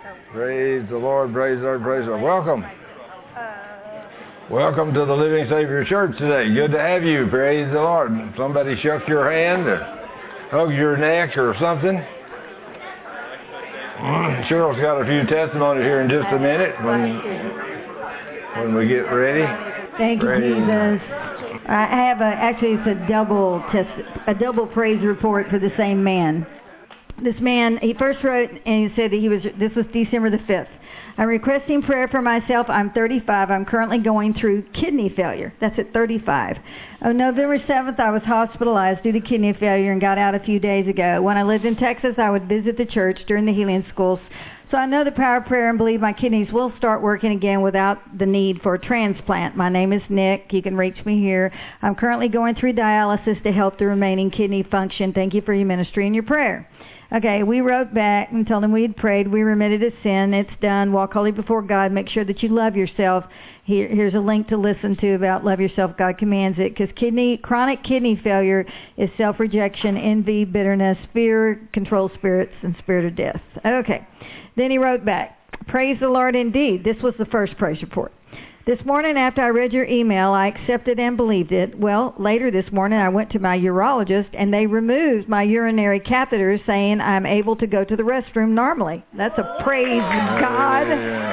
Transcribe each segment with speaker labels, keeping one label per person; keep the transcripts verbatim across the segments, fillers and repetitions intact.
Speaker 1: Praise the Lord, praise the Lord, praise the Lord. Welcome. Welcome to the Living Savior Church today. Good to have you. Praise the Lord. Somebody shook your hand or hugged your neck or something. Cheryl's got a few testimonies here in just a minute when, when we get ready.
Speaker 2: Thank you,
Speaker 1: Praise.
Speaker 2: Jesus. I have a, actually it's a double test, a double praise report for the same man. This man, he first wrote and he said that he was, this was December the fifth. I'm requesting prayer for myself. I'm thirty-five. I'm currently going through kidney failure. That's at thirty-five. On November seventh, I was hospitalized due to kidney failure and got out a few days ago. When I lived in Texas, I would visit the church during the healing schools. So I know the power of prayer and believe my kidneys will start working again without the need for a transplant. My name is Nick. You can reach me here. I'm currently going through dialysis to help the remaining kidney function. Thank you for your ministry and your prayer. Okay, we wrote back and told him we had prayed. We remitted a sin. It's done. Walk holy before God. Make sure that you love yourself. Here, here's a link to listen to about love yourself. God commands it. Because kidney, chronic kidney failure is self-rejection, envy, bitterness, fear, control spirits, and spirit of death. Okay. Then he wrote back, praise the Lord indeed. This was the first praise report. This morning after I read your email, I accepted and believed it. Well, later this morning I went to my urologist and they removed my urinary catheters saying I'm able to go to the restroom normally. That's a praise God.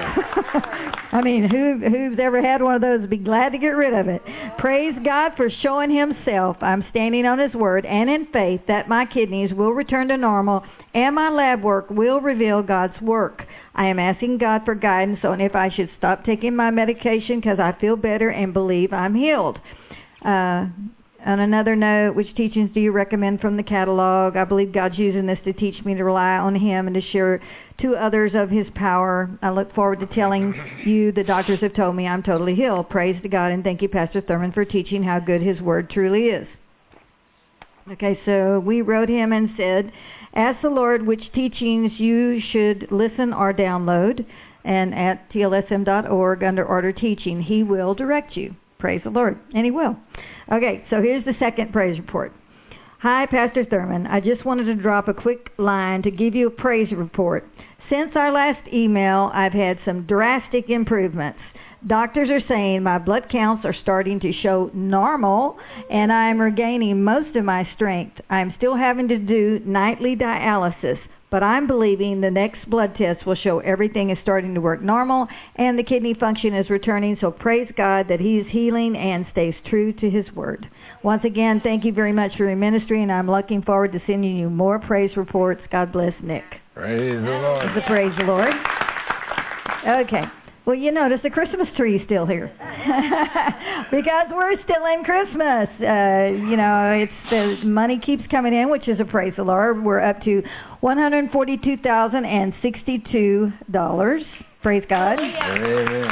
Speaker 2: I mean, who, who's ever had one of those would be glad to get rid of it. Praise God for showing himself. I'm standing on his word and in faith that my kidneys will return to normal and my lab work will reveal God's work. I am asking God for guidance on if I should stop taking my medication because I feel better and believe I'm healed. Uh, on another note, which teachings do you recommend from the catalog? I believe God's using this to teach me to rely on him and to share to others of his power. I look forward to telling you the doctors have told me I'm totally healed. Praise to God and thank you, Pastor Thurman, for teaching how good his word truly is. Okay, so we wrote him and said, ask the Lord which teachings you should listen or download, and at T L S M dot org under Order Teaching, he will direct you. Praise the Lord. And he will. Okay, so here's the second praise report. Hi, Pastor Thurman. I just wanted to drop a quick line to give you a praise report. Since our last email, I've had some drastic improvements. Doctors are saying my blood counts are starting to show normal, and I'm regaining most of my strength. I'm still having to do nightly dialysis, but I'm believing the next blood test will show everything is starting to work normal, and the kidney function is returning, so praise God that he is healing and stays true to his word. Once again, thank you very much for your ministry, and I'm looking forward to sending you more praise reports. God bless, Nick.
Speaker 1: Praise the Lord.
Speaker 2: The praise the Lord. Okay. Well, you notice the Christmas tree is still here because we're still in Christmas. Uh, you know, it's the money keeps coming in, which is a praise the Lord. We're up to one hundred forty-two thousand sixty-two dollars. Praise God.
Speaker 1: Amen.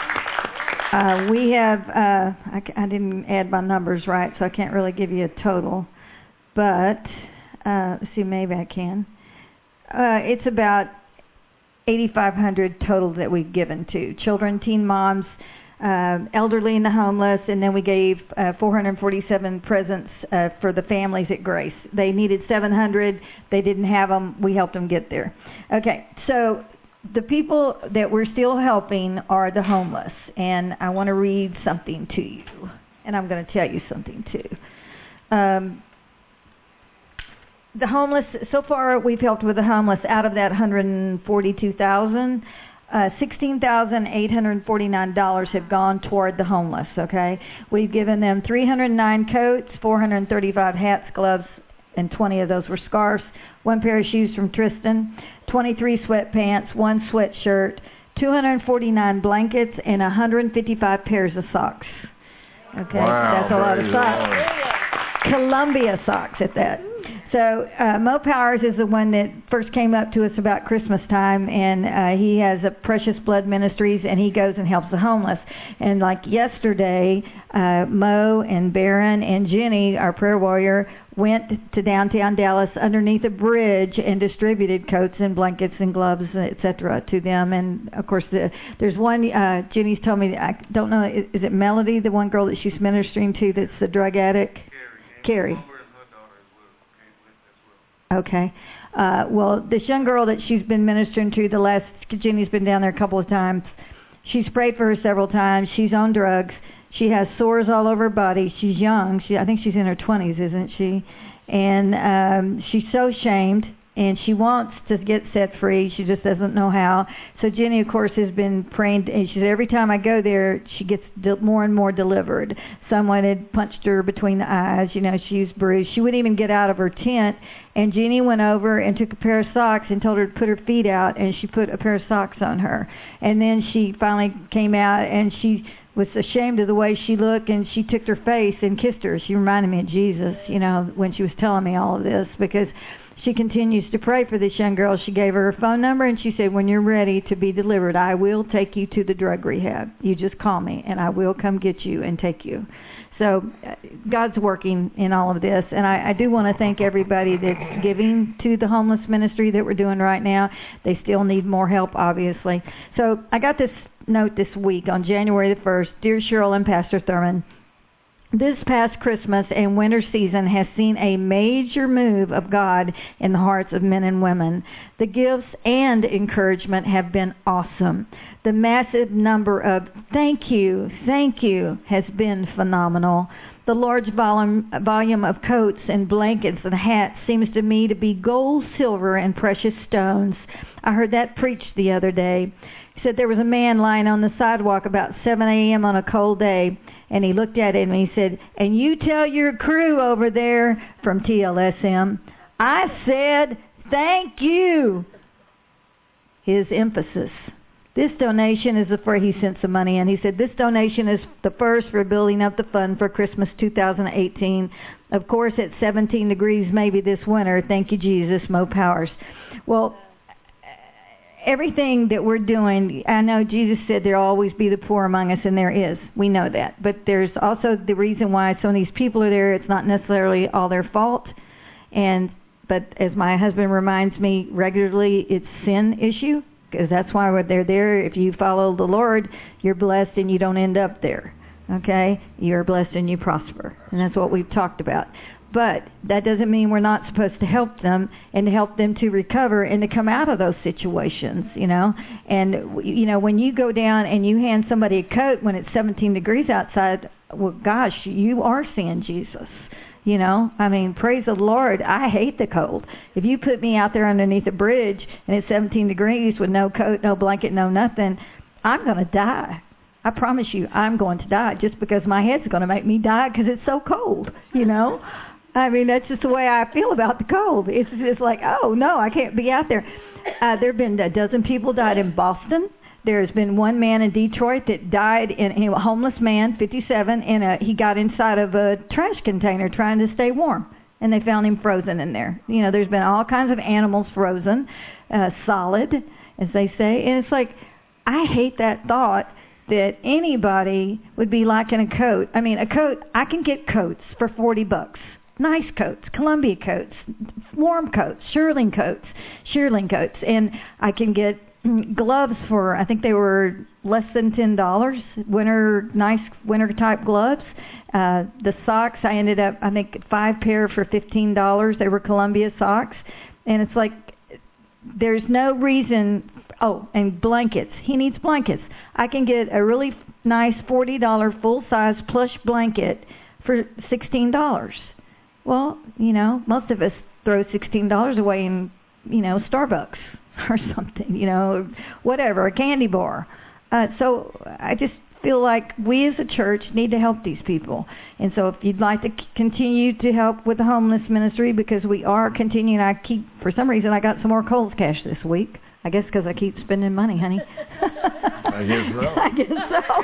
Speaker 2: Uh, we have, uh, I, I didn't add my numbers right, so I can't really give you a total. But, uh, let's see, maybe I can. Uh, it's about eighty-five hundred total that we've given to children, teen moms, uh, elderly and the homeless, and then we gave uh, four hundred forty-seven presents uh, for the families at Grace. They needed seven hundred. They didn't have them. We helped them get there. Okay, so the people that we're still helping are the homeless, and I want to read something to you, and I'm going to tell you something too. Um, The homeless, so far we've helped with the homeless. Out of that one hundred forty-two thousand, uh, sixteen thousand eight hundred forty-nine dollars have gone toward the homeless, okay? We've given them three hundred nine coats, four hundred thirty-five hats, gloves, and twenty of those were scarves, one pair of shoes from Tristan, twenty-three sweatpants, one sweatshirt, two hundred forty-nine blankets, and one hundred fifty-five pairs of socks. Okay,
Speaker 1: wow,
Speaker 2: that's a lot of socks. Columbia socks at that. So uh, Mo Powers is the one that first came up to us about Christmas time, and uh, he has a Precious Blood Ministries, and he goes and helps the homeless. And like yesterday, uh, Mo and Barron and Jenny, our prayer warrior, went to downtown Dallas underneath a bridge and distributed coats and blankets and gloves, et cetera, to them. And of course, the, there's one. Uh, Jenny's told me, I don't know, is, is it Melody, the one girl that she's ministering to, that's the drug addict? Carrie. Carrie. Okay. Uh, well, this young girl that she's been ministering to the last, Jenny's been down there a couple of times. She's prayed for her several times. She's on drugs. She has sores all over her body. She's young. She, I think she's in her twenties, isn't she? And um, she's so ashamed, and she wants to get set free. She just doesn't know how. So Jenny, of course, has been praying. And she said, every time I go there, she gets de- more and more delivered. Someone had punched her between the eyes. You know, she was bruised. She wouldn't even get out of her tent. And Jenny went over and took a pair of socks and told her to put her feet out, and she put a pair of socks on her. And then she finally came out, and she was ashamed of the way she looked, and she took her face and kissed her. She reminded me of Jesus, you know, when she was telling me all of this, because she continues to pray for this young girl. She gave her her phone number, and she said, when you're ready to be delivered, I will take you to the drug rehab. You just call me, and I will come get you and take you. So uh, God's working in all of this, and I, I do want to thank everybody that's giving to the homeless ministry that we're doing right now. They still need more help, obviously. So I got this note this week on January the first. Dear Cheryl and Pastor Thurman, this past Christmas and winter season has seen a major move of God in the hearts of men and women. The gifts and encouragement have been awesome. The massive number of thank you, thank you has been phenomenal. The large volume, volume of coats and blankets and hats seems to me to be gold, silver, and precious stones. I heard that preached the other day. He said there was a man lying on the sidewalk about seven a.m. on a cold day, and he looked at him and he said, and you tell your crew over there from T L S M, I said, thank you. His emphasis. This donation is for, he sent some money in. He said, this donation is the first for building up the fund for Christmas two thousand eighteen. Of course, at seventeen degrees maybe this winter. Thank you, Jesus. Mo Powers. Well, everything that we're doing, I know Jesus said there'll always be the poor among us, and there is. We know that. But there's also the reason why some of these people are there. It's not necessarily all their fault. And but as my husband reminds me regularly, it's sin issue, because that's why they're there. If you follow the Lord, you're blessed and you don't end up there. Okay? You're blessed and you prosper. And that's what we've talked about. But that doesn't mean we're not supposed to help them and to help them to recover and to come out of those situations, you know. And, you know, when you go down and you hand somebody a coat when it's seventeen degrees outside, well, gosh, you are seeing Jesus, you know. I mean, praise the Lord. I hate the cold. If you put me out there underneath a bridge and it's seventeen degrees with no coat, no blanket, no nothing, I'm going to die. I promise you, I'm going to die just because my head's going to make me die because it's so cold, you know. I mean, that's just the way I feel about the cold. It's just like, oh, no, I can't be out there. Uh, there have been a dozen people died in Boston. There's been one man in Detroit that died, in, he, a homeless man, fifty-seven, and a, he got inside of a trash container trying to stay warm, and they found him frozen in there. You know, there's been all kinds of animals frozen, uh, solid, as they say. And it's like, I hate that thought that anybody would be liking a coat. I mean, a coat, I can get coats for forty bucks. Nice coats, Columbia coats, warm coats, shearling coats, shearling coats. And I can get gloves for, I think they were less than ten dollars, winter, nice winter-type gloves. Uh, the socks, I ended up, I think, five pair for fifteen dollars. They were Columbia socks. And it's like, there's no reason, oh, and blankets. He needs blankets. I can get a really nice forty dollars full-size plush blanket for sixteen dollars. Well, you know, most of us throw sixteen dollars away in, you know, Starbucks or something, you know, whatever, a candy bar. Uh, so I just feel like we as a church need to help these people. And so if you'd like to c- continue to help with the homeless ministry, because we are continuing, I keep, for some reason, I got some more Kohl's cash this week. I guess because I keep spending money, honey.
Speaker 1: I guess so.
Speaker 2: I guess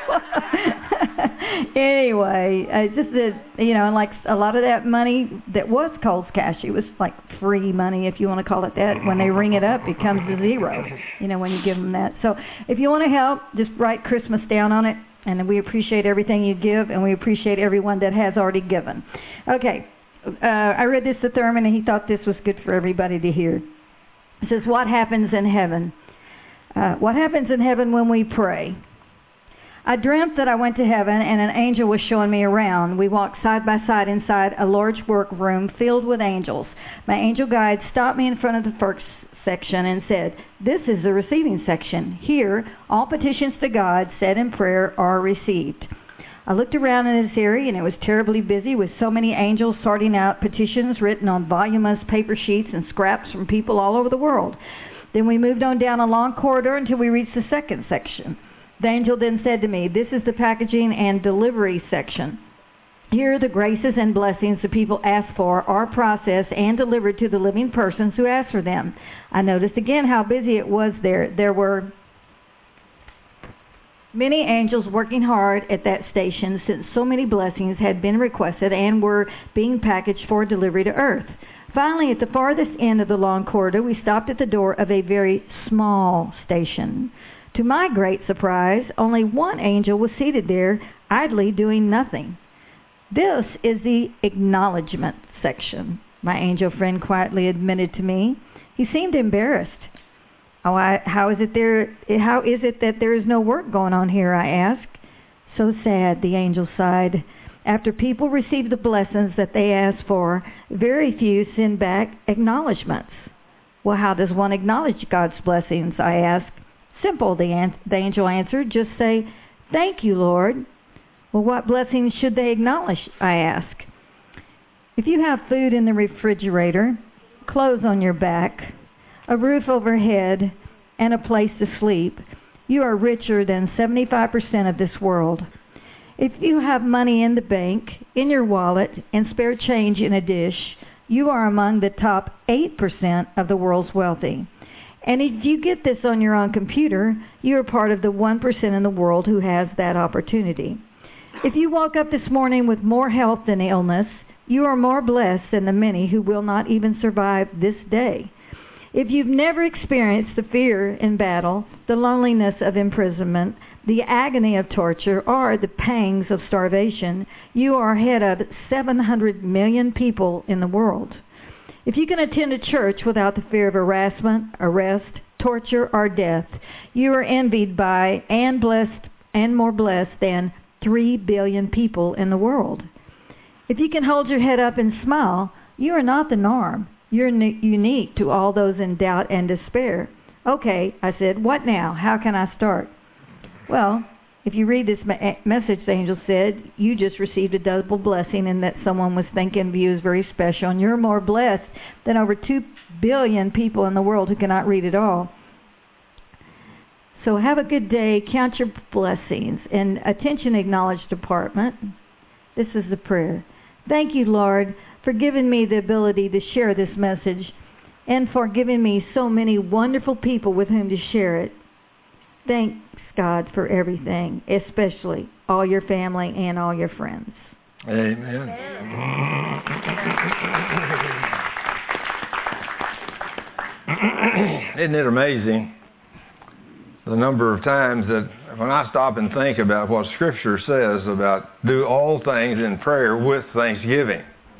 Speaker 2: so. Anyway, uh, just that, you know, and like a lot of that money that was Kohl's cash, it was like free money, if you want to call it that. When they ring it up, it comes to zero, you know, when you give them that. So if you want to help, just write Christmas down on it, and we appreciate everything you give, and we appreciate everyone that has already given. Okay, uh, I read this to Thurman, and he thought this was good for everybody to hear. It says, what happens in heaven? Uh, what happens in heaven when we pray? I dreamt that I went to heaven and an angel was showing me around. We walked side by side inside a large workroom filled with angels. My angel guide stopped me in front of the first section and said, "This is the receiving section. Here, all petitions to God said in prayer are received." I looked around in this area, and it was terribly busy with so many angels sorting out petitions written on voluminous paper sheets and scraps from people all over the world. Then we moved on down a long corridor until we reached the second section. The angel then said to me, "This is the packaging and delivery section. Here, the graces and blessings the people ask for are processed and delivered to the living persons who ask for them." I noticed again how busy it was there. There were many angels working hard at that station since so many blessings had been requested and were being packaged for delivery to earth. Finally, at the farthest end of the long corridor, we stopped at the door of a very small station. To my great surprise, only one angel was seated there, idly doing nothing. "This is the acknowledgement section," my angel friend quietly admitted to me. He seemed embarrassed. Oh, I, how is it there? How is it that there is no work going on here? I asked. "So sad," the angel sighed. "After people receive the blessings that they ask for, very few send back acknowledgments." "Well, how does one acknowledge God's blessings?" I asked. "Simple," the, an- the angel answered. "Just say, 'Thank you, Lord.'" "Well, what blessings should they acknowledge?" I asked. "If you have food in the refrigerator, clothes on your back, a roof overhead, and a place to sleep, you are richer than seventy-five percent of this world. If you have money in the bank, in your wallet, and spare change in a dish, you are among the top eight percent of the world's wealthy. And if you get this on your own computer, you are part of the one percent in the world who has that opportunity. If you woke up this morning with more health than illness, you are more blessed than the many who will not even survive this day. If you've never experienced the fear in battle, the loneliness of imprisonment, the agony of torture, or the pangs of starvation, you are ahead of seven hundred million people in the world. If you can attend a church without the fear of harassment, arrest, torture, or death, you are envied by and blessed and more blessed than three billion people in the world. If you can hold your head up and smile, you are not the norm. You're n- unique to all those in doubt and despair. "Okay," I said, "what now? How can I start?" "Well, if you read this ma- message," the angel said, "you just received a double blessing in that someone was thinking of you as very special, and you're more blessed than over two billion people in the world who cannot read at all. So have a good day, count your blessings, and attention acknowledged department." This is the prayer. "Thank you, Lord, for giving me the ability to share this message and for giving me so many wonderful people with whom to share it. Thanks, God, for everything, especially all your family and all your friends."
Speaker 1: Amen. Isn't it amazing the number of times that when I stop and think about what Scripture says about do all things in prayer with thanksgiving.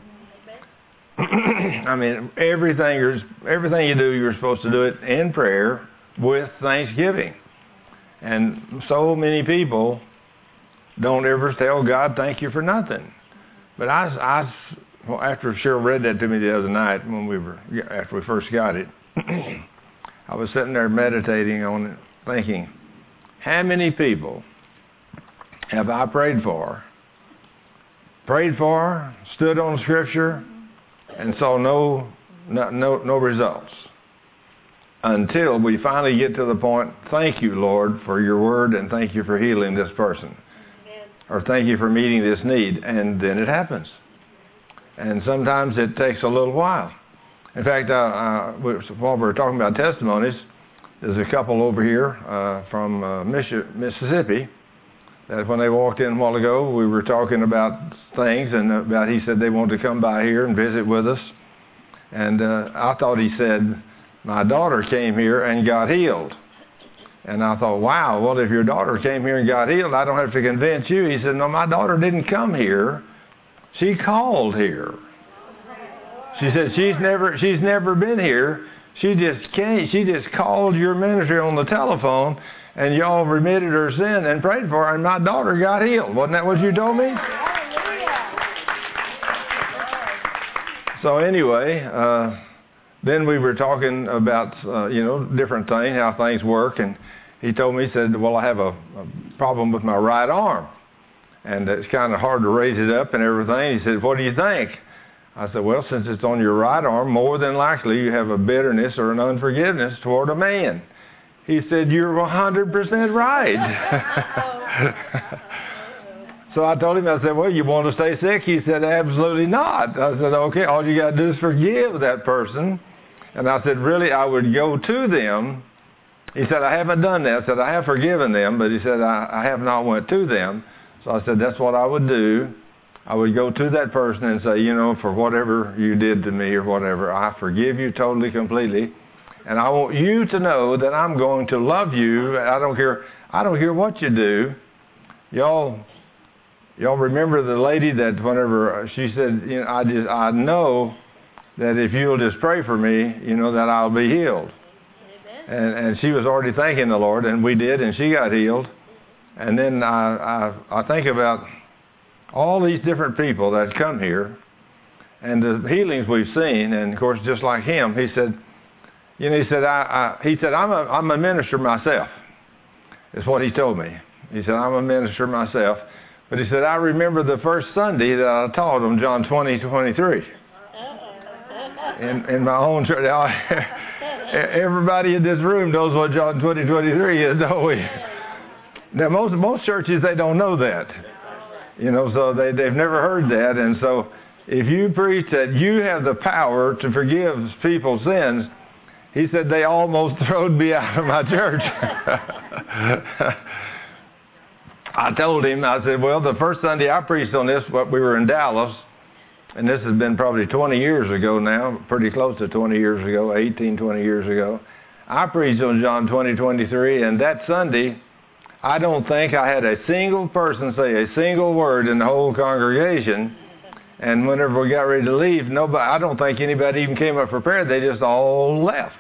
Speaker 1: I mean, everything you're, everything you do, you're supposed to do it in prayer with thanksgiving. And so many people don't ever tell God thank you for nothing. But I, I well, after Cheryl read that to me the other night when we were after we first got it, I was sitting there meditating on it, thinking, how many people have I prayed for, prayed for, stood on Scripture, and saw no, no, no, no results until we finally get to the point, thank you, Lord, for your word, and thank you for healing this person. Amen. Or thank you for meeting this need. And then it happens. And sometimes it takes a little while. In fact, uh, uh, while we were talking about testimonies, there's a couple over here uh, from uh, Mississippi that when they walked in a while ago, we were talking about things, and about he said they wanted to come by here and visit with us. And uh, I thought he said, my daughter came here and got healed. And I thought, wow, well, if your daughter came here and got healed, I don't have to convince you. He said, no, my daughter didn't come here. She called here. She said she's never she's never been here. She just came. She just called your ministry on the telephone, and y'all remitted her sin and prayed for her, and my daughter got healed. Wasn't that what you told me? So anyway, uh, then we were talking about, uh, you know, different things, how things work, and he told me, he said, well, I have a, a problem with my right arm, and it's kind of hard to raise it up and everything. He said, what do you think? I said, well, since it's on your right arm, more than likely you have a bitterness or an unforgiveness toward a man. He said, you're one hundred percent right. So I told him, I said, well, you want to stay sick? He said, absolutely not. I said, okay, all you got to do is forgive that person. And I said, really, I would go to them. He said, I haven't done that. I said, I have forgiven them, but he said, I, I have not went to them. So I said, that's what I would do. I would go to that person and say, you know, for whatever you did to me or whatever, I forgive you totally, completely. And I want you to know that I'm going to love you. I don't care, I don't care what you do. Y'all, y'all remember the lady that whenever she said, you know, I just, I know that if you'll just pray for me, you know, that I'll be healed. And, and she was already thanking the Lord, and we did, and she got healed. And then I, I, I think about all these different people that come here and the healings we've seen. And of course, just like him, he said, you know, he said, I, I, he said, I'm a, I'm a minister myself, is what he told me. He said, I'm a minister myself. But he said, I remember the first Sunday that I taught them John twenty, twenty-three. In, in my own church. Everybody in this room knows what John twenty, twenty-three is, don't we? Now, most, most churches, they don't know that. You know, so they, they've never heard that. And so if you preach that you have the power to forgive people's sins, he said they almost throwed me out of my church. I told him, I said, well, the first Sunday I preached on this, we were in Dallas, and this has been probably twenty years ago now, pretty close to twenty years ago, eighteen, twenty years ago. I preached on John twenty, twenty-three, and that Sunday, I don't think I had a single person say a single word in the whole congregation. And whenever we got ready to leave, nobody, I don't think anybody even came up prepared. They just all left.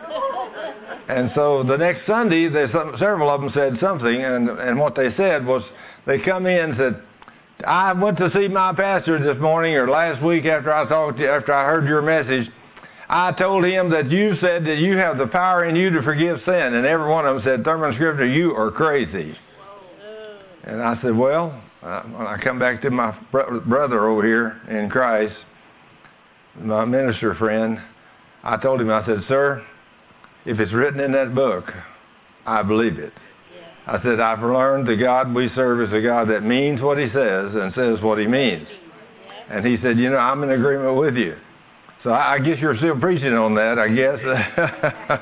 Speaker 1: And so the next Sunday, they, some, several of them said something, and, and what they said was, they come in and said, I went to see my pastor this morning or last week after I talked to you, after I heard your message. I told him that you said that you have the power in you to forgive sin. And every one of them said, Thurman Scripture, you are crazy. And I said, well, uh, when I come back to my bro- brother over here in Christ, my minister friend, I told him, I said, sir, if it's written in that book, I believe it. I said, I've learned the God we serve is a God that means what he says and says what he means. And he said, you know, I'm in agreement with you. So I guess you're still preaching on that, I guess.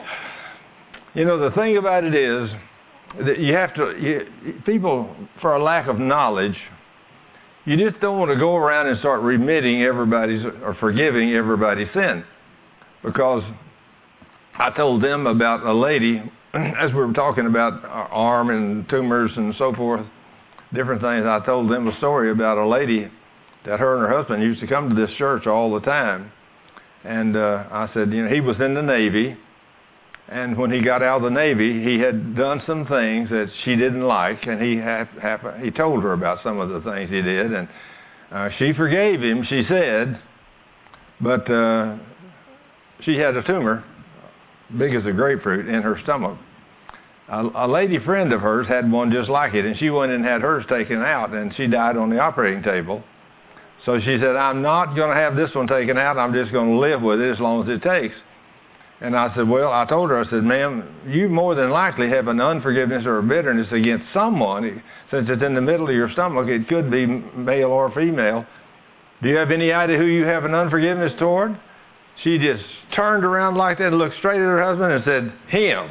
Speaker 1: You know, the thing about it is that you have to, you, people, for a lack of knowledge, you just don't want to go around and start remitting everybody's or forgiving everybody's sin. Because I told them about a lady, as we were talking about arm and tumors and so forth, different things, I told them a story about a lady that her and her husband used to come to this church all the time. And uh, I said, you know, he was in the Navy, and when he got out of the Navy, he had done some things that she didn't like, and he had, had, he told her about some of the things he did, and uh, she forgave him, she said, but uh, she had a tumor, big as a grapefruit, in her stomach. A, a lady friend of hers had one just like it, and she went and had hers taken out, and she died on the operating table. So she said, I'm not going to have this one taken out. I'm just going to live with it as long as it takes. And I said, well, I told her, I said, ma'am, you more than likely have an unforgiveness or a bitterness against someone. Since it's in the middle of your stomach, it could be male or female. Do you have any idea who you have an unforgiveness toward? She just turned around like that and looked straight at her husband and said, him.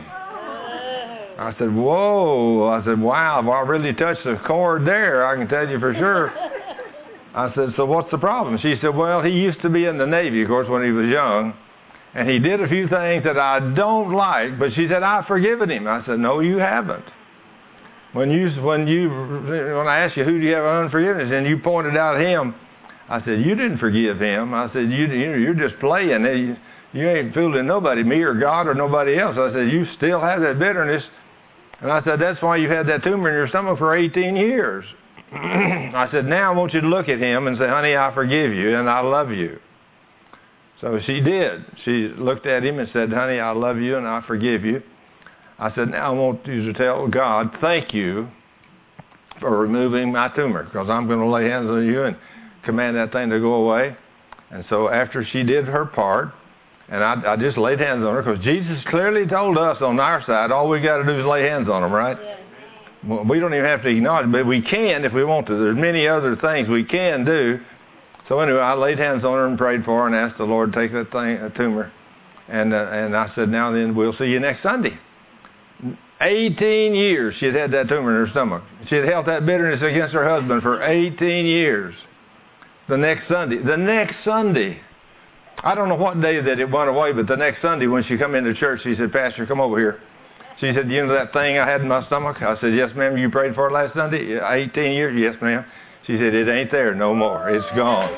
Speaker 1: I said, whoa. I said, wow, well, I really touched the chord there, I can tell you for sure. I said, so what's the problem? She said, well, he used to be in the Navy, of course, when he was young, and he did a few things that I don't like, but she said, I've forgiven him. I said, no, you haven't. When you, when you, when I asked you, who do you have unforgiveness, and you pointed out him, I said, you didn't forgive him. I said, you, you're just playing. You, you ain't fooling nobody, me or God or nobody else. I said, you still have that bitterness. And I said, that's why you had that tumor in your stomach for eighteen years. I said, now I want you to look at him and say, honey, I forgive you and I love you. So she did. She looked at him and said, honey, I love you and I forgive you. I said, now I want you to tell God, thank you for removing my tumor, because I'm going to lay hands on you and command that thing to go away. And so after she did her part, and I, I just laid hands on her, because Jesus clearly told us on our side, all we got to do is lay hands on them, right? Yeah. Well, we don't even have to acknowledge it, but we can if we want to. There's many other things we can do. So anyway, I laid hands on her and prayed for her and asked the Lord to take that thing, a tumor. And, uh, and I said, now then, we'll see you next Sunday. eighteen years she had had that tumor in her stomach. She had held that bitterness against her husband for eighteen years. The next Sunday, the next Sunday, I don't know what day that it went away, but the next Sunday when she come into church, she said, Pastor, come over here. She said, you know that thing I had in my stomach? I said, yes, ma'am, you prayed for it last Sunday? eighteen years? Yes, ma'am. She said, it ain't there no more. It's gone.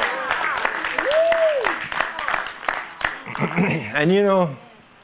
Speaker 1: And you know,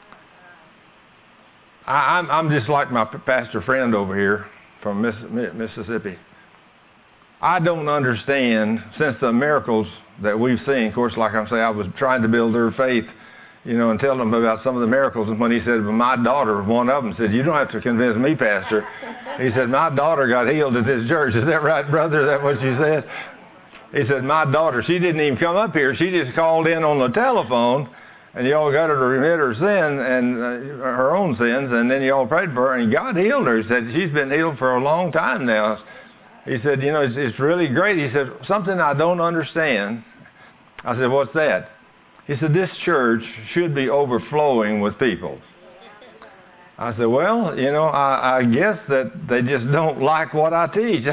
Speaker 1: I, I'm, I'm just like my pastor friend over here from Miss, Mississippi. I don't understand, since the miracles that we've seen, of course, like I'm saying, I was trying to build their faith, you know, and tell them about some of the miracles. And when he said, well, my daughter, one of them said, you don't have to convince me, Pastor. He said, my daughter got healed at this church. Is that right, brother? Is that what you said? He said, my daughter, she didn't even come up here. She just called in on the telephone, and y'all got her to remit her sin and uh, her own sins, and then y'all prayed for her, and God healed her. He said, she's been healed for a long time now. He said, you know, it's, it's really great. He said, something I don't understand. I said, what's that? He said, this church should be overflowing with people. I said, well, you know, I, I guess that they just don't like what I teach.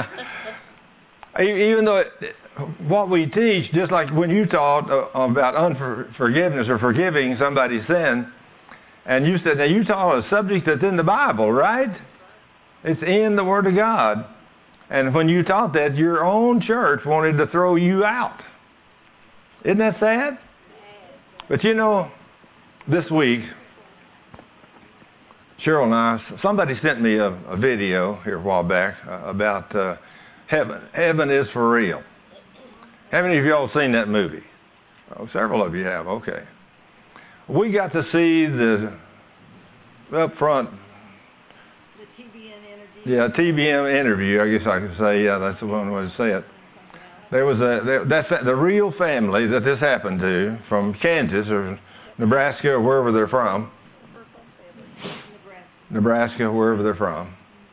Speaker 1: Even though it, what we teach, just like when you taught uh, about unforgiveness or forgiving somebody's sin, and you said, now you taught a subject that's in the Bible, right? It's in the Word of God. And when you taught that, your own church wanted to throw you out. Isn't that sad? But you know, this week, Cheryl and I, somebody sent me a, a video here a while back uh, about uh, heaven. Heaven is for real. How many of y'all seen that movie? Oh, several of you have. Okay. We got to see the up front.
Speaker 2: The T B N interview.
Speaker 1: Yeah, T B N interview. I guess I could say. Yeah, that's the one way to say it. There was a there, that's the real family that this happened to from Kansas or Nebraska or wherever they're from. Nebraska, wherever they're from.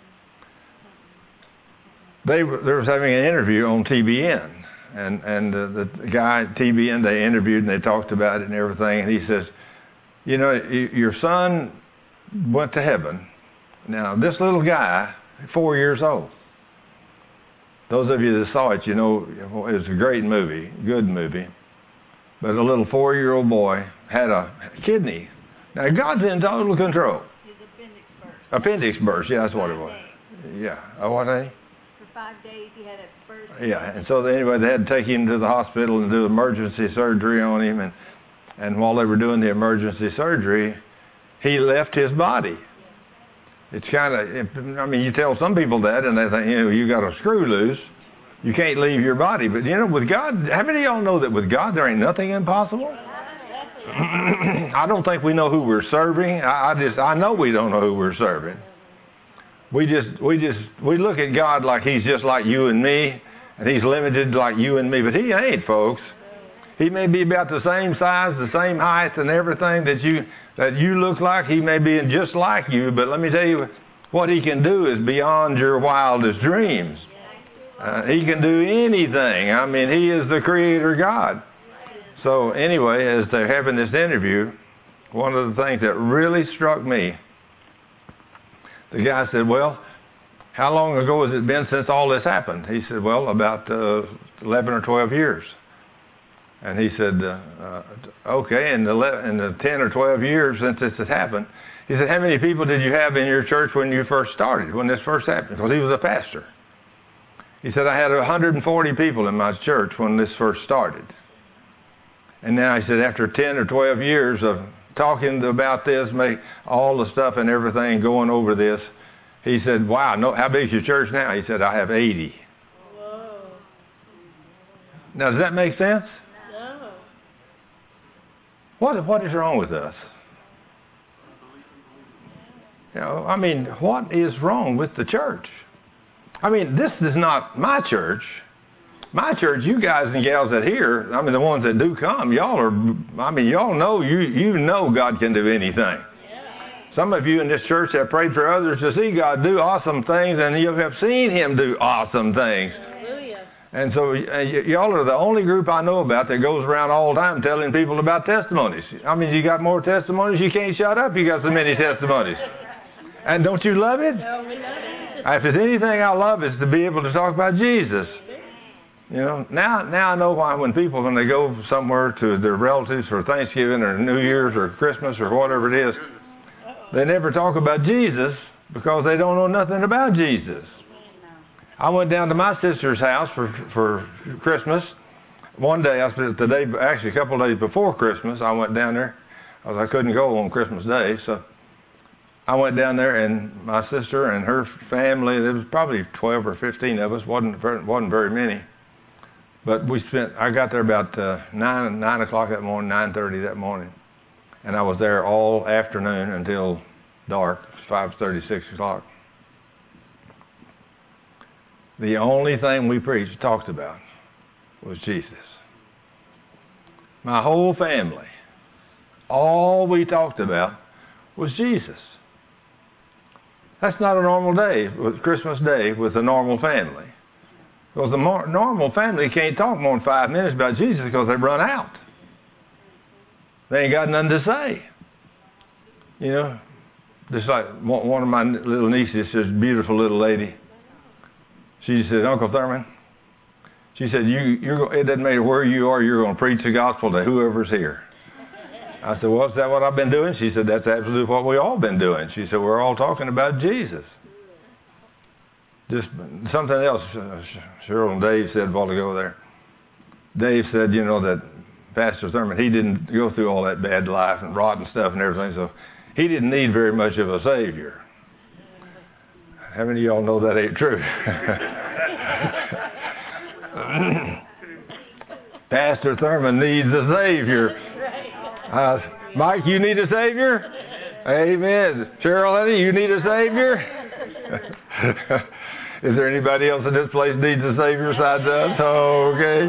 Speaker 1: They were, they was having an interview on T B N. And and uh, the guy at T B N, they interviewed and they talked about it and everything. And he says, you know, your son went to heaven. Now, this little guy, four years old. Those of you that saw it, you know, it was a great movie, good movie. But a little four-year-old boy had a kidney. Now, God's in total control.
Speaker 2: His appendix burst.
Speaker 1: Appendix burst, yeah, that's what it was. Yeah. Oh, what day?
Speaker 2: For five days he had a burst.
Speaker 1: Yeah, and so anyway, they had to take him to the hospital and do emergency surgery on him. And, and while they were doing the emergency surgery, he left his body. It's kind of, I mean, you tell some people that and they think, you know, you got a screw loose. You can't leave your body. But, you know, with God, how many of y'all know that with God there ain't nothing impossible? I don't think we know who we're serving. I, I just, I know we don't know who we're serving. We just, we just, we look at God like He's just like you and me, and He's limited like you and me. But He ain't, folks. He may be about the same size, the same height and everything that you that you look like. He may be just like you, but let me tell you, what He can do is beyond your wildest dreams. Uh, he can do anything. I mean, He is the Creator God. So anyway, as they're having this interview, one of the things that really struck me, the guy said, well, how long ago has it been since all this happened? He said, well, about uh, eleven or twelve years. And he said, uh, uh, okay, in the, in the ten or twelve years since this has happened, he said, how many people did you have in your church when you first started, when this first happened? Because he was a pastor. He said, I had one hundred forty people in my church when this first started. And now he said, after ten or twelve years of talking about this, make all the stuff and everything going over this, he said, wow, no, how big is your church now? He said, I have eighty.
Speaker 3: Whoa.
Speaker 1: Now, does that make sense?
Speaker 3: No.
Speaker 1: What, what is wrong with us? You know, I mean, what is wrong with the church? I mean, this is not my church. My church, you guys and gals that here, I mean, the ones that do come, y'all are, I mean, y'all know, you, you know God can do anything. Some of you in this church have prayed for others to see God do awesome things, and you have seen Him do awesome things.
Speaker 3: Hallelujah.
Speaker 1: And so uh, y- y'all are the only group I know about that goes around all the time telling people about testimonies. I mean, you got more testimonies, you can't shut up, you got so many testimonies. And don't you love it?
Speaker 3: Oh, we love it.
Speaker 1: If there's anything I love, is to be able to talk about Jesus. You know, now now I know why when people, when they go somewhere to their relatives for Thanksgiving or New Year's or Christmas or whatever it is, they never talk about Jesus because they don't know nothing about Jesus. I went down to my sister's house for for Christmas. One day, I spent the day, actually a couple of days before Christmas, I went down there because I couldn't go on Christmas Day, so I went down there, and my sister and her family, there was probably twelve or fifteen of us, wasn't wasn't very many. But we spent, I got there about uh, nine, nine o'clock that morning, nine thirty that morning. And I was there all afternoon until dark, five thirty, six o'clock. The only thing we preached, talked about, was Jesus. My whole family, all we talked about was Jesus. That's not a normal day, with Christmas Day, with a normal family. Because the more, normal family can't talk more than five minutes about Jesus because they run out. They ain't got nothing to say. You know, just like one of my little nieces, this beautiful little lady. She said, Uncle Thurman, she said, you, you're, it doesn't matter where you are, you're going to preach the gospel to whoever's here. I said, well, is that what I've been doing? She said, that's absolutely what we all been doing. She said, we're all talking about Jesus. Just something else, uh, Cheryl and Dave said a while ago there. Dave said, you know, that Pastor Thurman, he didn't go through all that bad life and rotten stuff and everything, so he didn't need very much of a Savior. How many of y'all know that ain't true? Pastor Thurman needs a Savior. Uh, Mike, you need a Savior? Amen. Cheryl, Eddie, you need a Savior? Is there anybody else in this place needs a Savior besides us? Okay.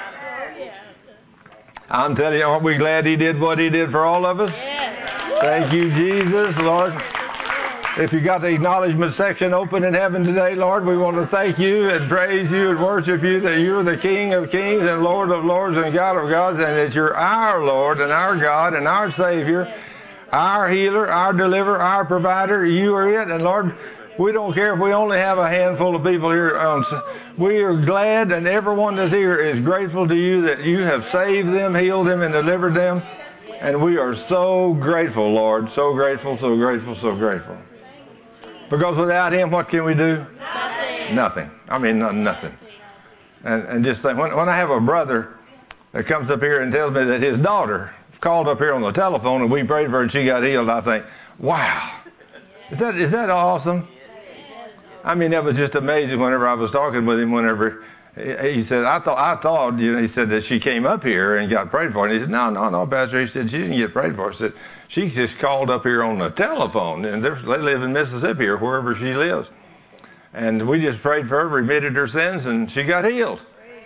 Speaker 1: I'm telling you, aren't we glad He did what He did for all of us? Thank you, Jesus, Lord. If you got the acknowledgement section open in heaven today, Lord, we want to thank you and praise you and worship you that you're the King of kings and Lord of lords and God of gods, and that you're our Lord and our God and our Savior, our healer, our deliverer, our provider. You are it. And Lord, we don't care if we only have a handful of people here. Um, we are glad, and everyone that's here is grateful to you that you have saved them, healed them, and delivered them. And we are so grateful, Lord. So grateful, so grateful, so grateful. Because without Him, what can we do?
Speaker 3: Nothing.
Speaker 1: Nothing. I mean, no, nothing. And, and just think, when, when I have a brother that comes up here and tells me that his daughter called up here on the telephone and we prayed for her and she got healed, I think, wow. Is that is that awesome? I mean, that was just amazing whenever I was talking with him, whenever he said, I thought, I thought, you know, he said that she came up here and got prayed for. And he said, no, no, no, Pastor. He said, she didn't get prayed for. He said, she just called up here on the telephone. And they live in Mississippi or wherever she lives. And we just prayed for her, remitted her sins, and she got healed.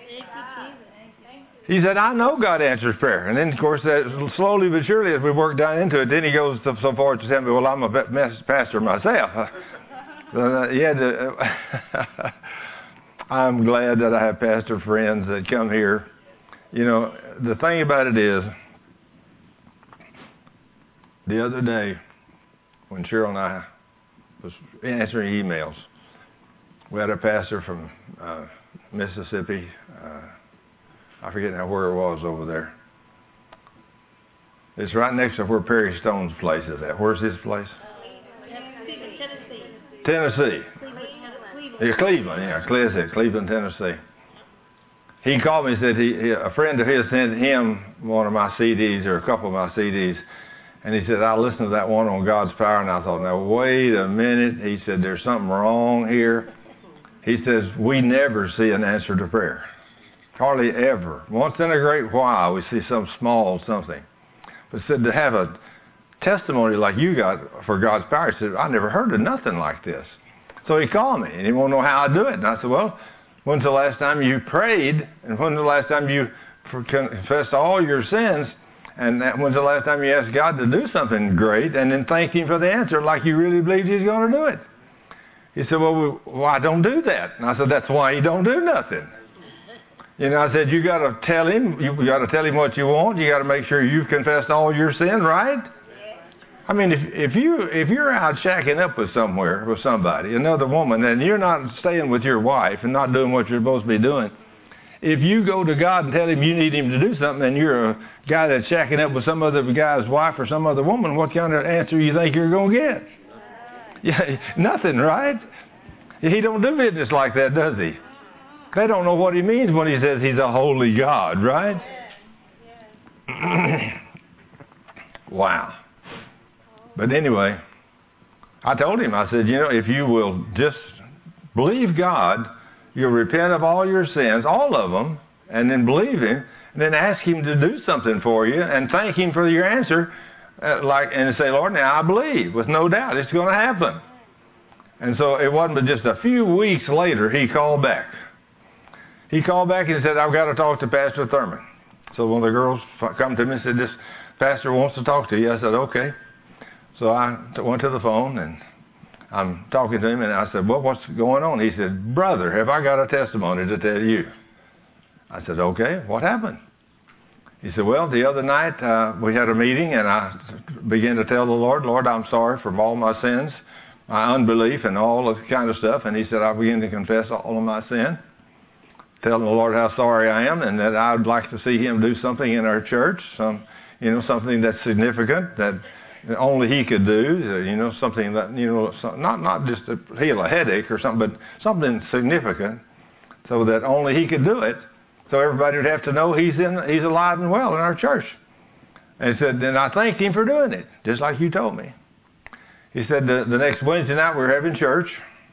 Speaker 1: He said, I know God answers prayer. And then, of course, that slowly but surely, as we work down into it, then he goes to, so far as to tell me, well, I'm a pastor myself. Uh, he had to, I'm glad that I have pastor friends that come here. You know, the thing about it is, the other day, when Cheryl and I was answering emails, we had a pastor from uh, Mississippi. Uh, I forget now where it was over there. It's right next to where Perry Stone's place is at. Where's his place?
Speaker 3: Tennessee.
Speaker 1: Tennessee.
Speaker 3: Cleveland.
Speaker 1: Yeah, Cleveland, yeah, Cleveland, Cleveland, Tennessee. He called me and said he, he, a friend of his sent him one of my C Ds or a couple of my C Ds. And he said, I listened to that one on God's power, and I thought, now, wait a minute. He said, there's something wrong here. He says, we never see an answer to prayer. Hardly ever. Once in a great while, we see some small something. But said to have a testimony like you got for God's power, he said, I never heard of nothing like this. So he called me, and he wanted to know how I do it. And I said, well, when's the last time you prayed? And when's the last time you confessed all your sins? And that, when's the last time you asked God to do something great and then thank Him for the answer like you really believed He's going to do it? He said, well, we, well, I don't do that. And I said, that's why you don't do nothing. You know, I said, you got to tell Him, you got to tell Him what you want. You got to make sure you've confessed all your sin, right? I mean, if if you if you're out shacking up with somewhere with somebody, another woman, and you're not staying with your wife and not doing what you're supposed to be doing, if you go to God and tell Him you need Him to do something, and you're a guy that's shacking up with some other guy's wife or some other woman, what kind of answer you think you're going to get? Yeah, nothing, right? He don't do business like that, does He? They don't know what He means when He says He's a holy God, right? Wow. But anyway, I told him, I said, you know, if you will just believe God, you'll repent of all your sins, all of them, and then believe Him, and then ask Him to do something for you, and thank Him for your answer, uh, like, and say, Lord, now I believe, with no doubt, it's going to happen. And so it wasn't but just a few weeks later, he called back. He called back and said, I've got to talk to Pastor Thurman. So one of the girls come to me and said, this pastor wants to talk to you. I said, okay. So I went to the phone, and I'm talking to him, and I said, well, what's going on? He said, brother, have I got a testimony to tell you? I said, okay, what happened? He said, well, the other night uh, we had a meeting, and I began to tell the Lord, Lord, I'm sorry for all my sins, my unbelief, and all of kind of stuff. And he said, I began to confess all of my sin, telling the Lord how sorry I am, and that I'd like to see Him do something in our church, some, you know, something that's significant, that only He could do, you know, something that, you know, not not just to heal a headache or something, but something significant, so that only He could do it, so everybody would have to know He's in, He's alive and well in our church. And he said, and I thanked Him for doing it, just like you told me. He said the, the next Wednesday night we were having church,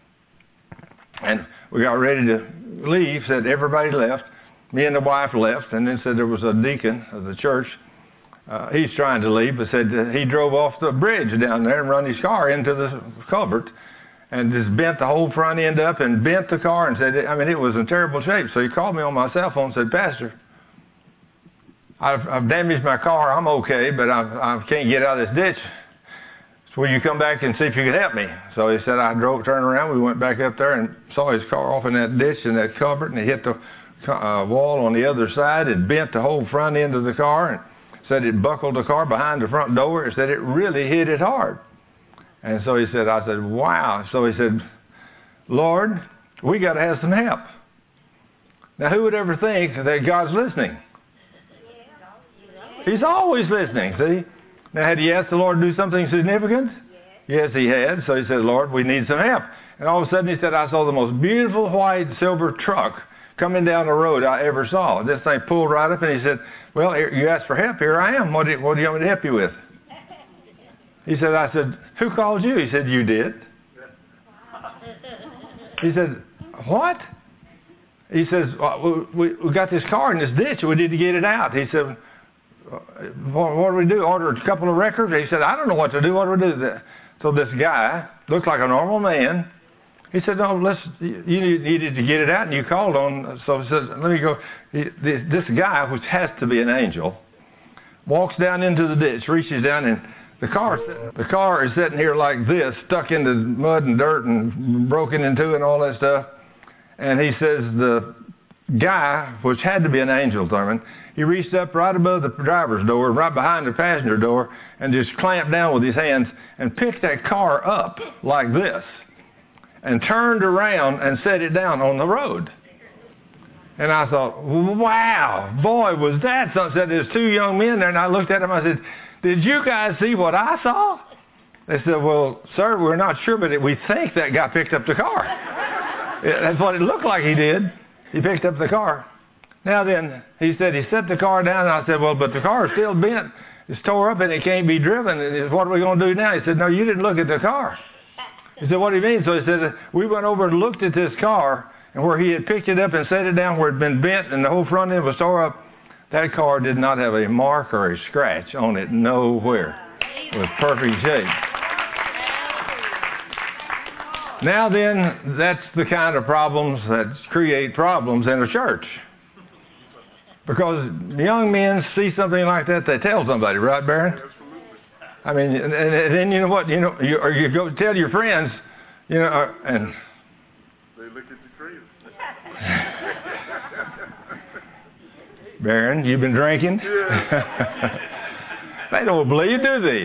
Speaker 1: and we got ready to leave. Said everybody left, me and the wife left, and then said there was a deacon of the church. Uh, he's trying to leave, but said he drove off the bridge down there and run his car into the culvert and just bent the whole front end up and bent the car and said, I mean, it was in terrible shape. So he called me on my cell phone and said, Pastor, I've, I've damaged my car. I'm okay, but I, I can't get out of this ditch. So will you come back and see if you could help me? So he said, I drove, turned around. We went back up there and saw his car off in that ditch in that culvert, and he hit the uh, wall on the other side and bent the whole front end of the car, and said it buckled the car behind the front door. It said it really hit it hard. And so he said, I said, wow. So he said, Lord, we got to have some help. Now, who would ever think that God's listening? He's always listening, see? Now, had he asked the Lord to do something significant? Yes, he had. So he said, Lord, we need some help. And all of a sudden he said, I saw the most beautiful white silver truck coming down the road I ever saw. This thing pulled right up, and he said, well, you asked for help. Here I am. What do you, what do you want me to help you with? He said, I said, who called you? He said, you did. He said, what? He says, well, we, we got this car in this ditch. We need to get it out. He said, what, what do we do? Order a couple of records? He said, I don't know what to do. What do we do? So this guy looked like a normal man. He said, no, let's, you needed to get it out, and you called on, so he says, let me go. He, this, this guy, which has to be an angel, walks down into the ditch, reaches down, and the car, the car is sitting here like this, stuck into mud and dirt and broken in two and all that stuff. And he says the guy, which had to be an angel, Thurman, he reached up right above the driver's door, right behind the passenger door, and just clamped down with his hands and picked that car up like this, and turned around and set it down on the road. And I thought, wow, boy, was that something. Said there's two young men there, and I looked at them, I said, did you guys see what I saw? They said, well, sir, we're not sure, but it, we think that guy picked up the car. That's what it looked like he did. He picked up the car. Now then, he said he set the car down, and I said, well, but the car is still bent. It's tore up and it can't be driven. And he said, what are we going to do now? He said, no, you didn't look at the car. He said, what do you mean? So he said, we went over and looked at this car, and where he had picked it up and set it down where it had been bent and the whole front end was tore up, that car did not have a mark or a scratch on it nowhere. It was perfect shape. Now then, that's the kind of problems that create problems in a church. Because young men see something like that, they tell somebody, right, Baron? I mean, and, and then you know what, you know, you, or you go tell your friends, you know, uh, and
Speaker 4: they look at the crazy.
Speaker 1: Baron, you've been drinking?
Speaker 4: Yeah.
Speaker 1: They don't believe, do they?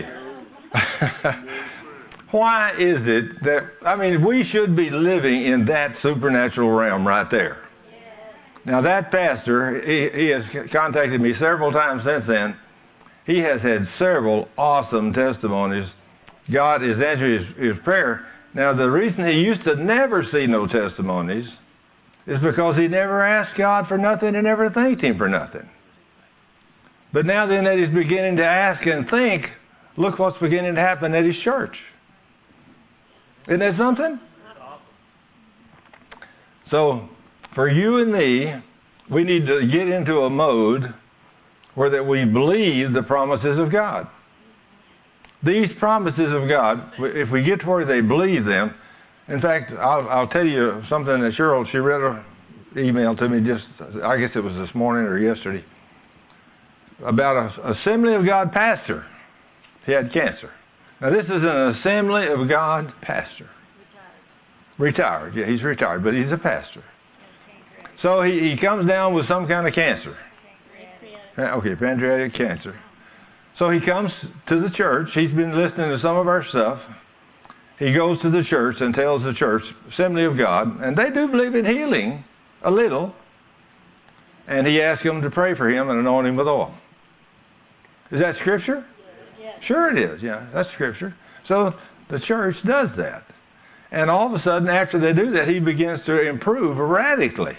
Speaker 1: Why is it that, I mean, we should be living in that supernatural realm right there. Now that pastor, he, he has contacted me several times since then. He has had several awesome testimonies. God is answering his, his prayer. Now the reason he used to never see no testimonies is because he never asked God for nothing and never thanked him for nothing. But now then that he's beginning to ask and think, look what's beginning to happen at his church. Isn't that something? So for you and me, we need to get into a mode where that we believe the promises of God. These promises of God, if we get to where they believe them, in fact, I'll, I'll tell you something that Cheryl, she read an email to me just, I guess it was this morning or yesterday, about an Assembly of God pastor. He had cancer. Now this is an Assembly of God pastor. Retired. Retired, yeah, he's retired, but he's a pastor. So he, he comes down with some kind of cancer. Okay, pancreatic cancer. So he comes to the church. He's been listening to some of our stuff. He goes to the church and tells the church, Assembly of God, and they do believe in healing a little. And he asks them to pray for him and anoint him with oil. Is that Scripture?
Speaker 3: Yes.
Speaker 1: Sure it is, yeah, that's Scripture. So the church does that. And all of a sudden, after they do that, he begins to improve radically.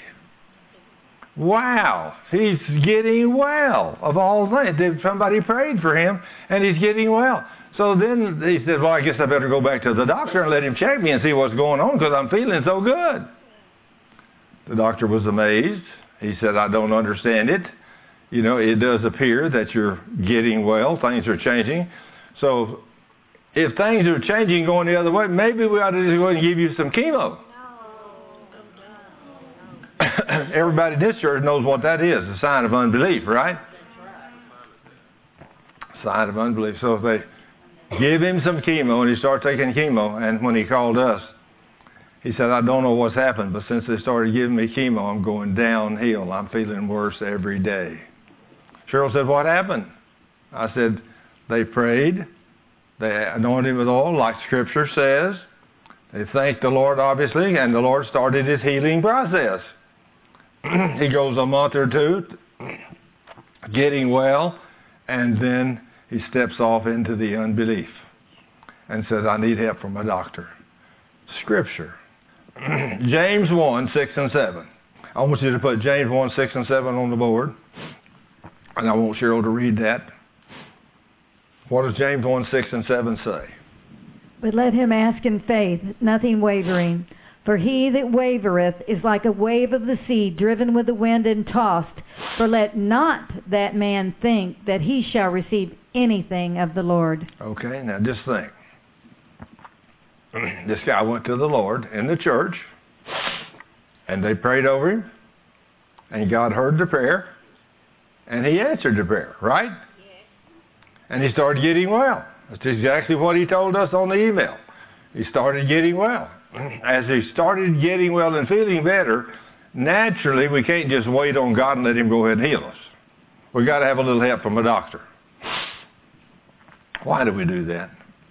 Speaker 1: Wow, he's getting well of all things. Somebody prayed for him, and he's getting well. So then he said, well, I guess I better go back to the doctor and let him check me and see what's going on because I'm feeling so good. The doctor was amazed. He said, I don't understand it. You know, it does appear that you're getting well. Things are changing. So if things are changing going the other way, maybe we ought to just go ahead and give you some chemo. Everybody in this church knows what that is, a sign of unbelief, right? Sign of unbelief. So if they give him some chemo and he started taking chemo, and when he called us, he said, I don't know what's happened, but since they started giving me chemo, I'm going downhill. I'm feeling worse every day. Cheryl said, what happened? I said, they prayed. They anointed him with oil, like Scripture says. They thanked the Lord, obviously, and the Lord started his healing process. He goes a month or two getting well, and then he steps off into the unbelief and says, I need help from a doctor. Scripture. James one, six and seven. I want you to put James one, six and seven on the board. And I want Cheryl to read that. What does James one, six and seven say?
Speaker 2: But let him ask in faith, nothing wavering. For he that wavereth is like a wave of the sea, driven with the wind and tossed. For let not that man think that he shall receive anything of the Lord.
Speaker 1: Okay, now just think. This guy went to the Lord in the church, and they prayed over him, and God heard the prayer, and he answered the prayer, right?
Speaker 3: Yes.
Speaker 1: And he started getting well. That's exactly what he told us on the email. He started getting well. As he started getting well and feeling better, naturally we can't just wait on God and let him go ahead and heal us. We've got to have a little help from a doctor. Why do we do that?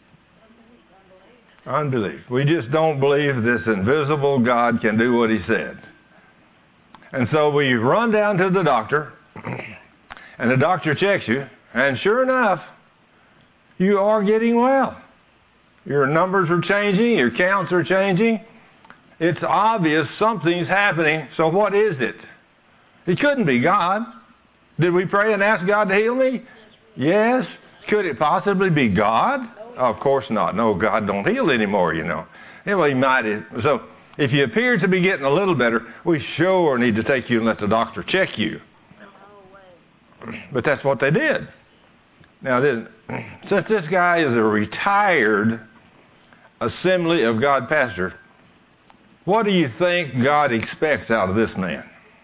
Speaker 1: Unbelief. We just don't believe this invisible God can do what he said. And so we run down to the doctor, and the doctor checks you, and sure enough, you are getting well. Your numbers are changing, your counts are changing. It's obvious something's happening, so what is it? It couldn't be God. Did we pray and ask God to heal me? Yes. Could it possibly be God? Of course not. No, God don't heal anymore, you know. Anyway, he might. So if you appear to be getting a little better, we sure need to take you and let the doctor check you. But that's what they did. Now, this, since this guy is a retired Assembly of God pastor, what do you think God expects out of this man?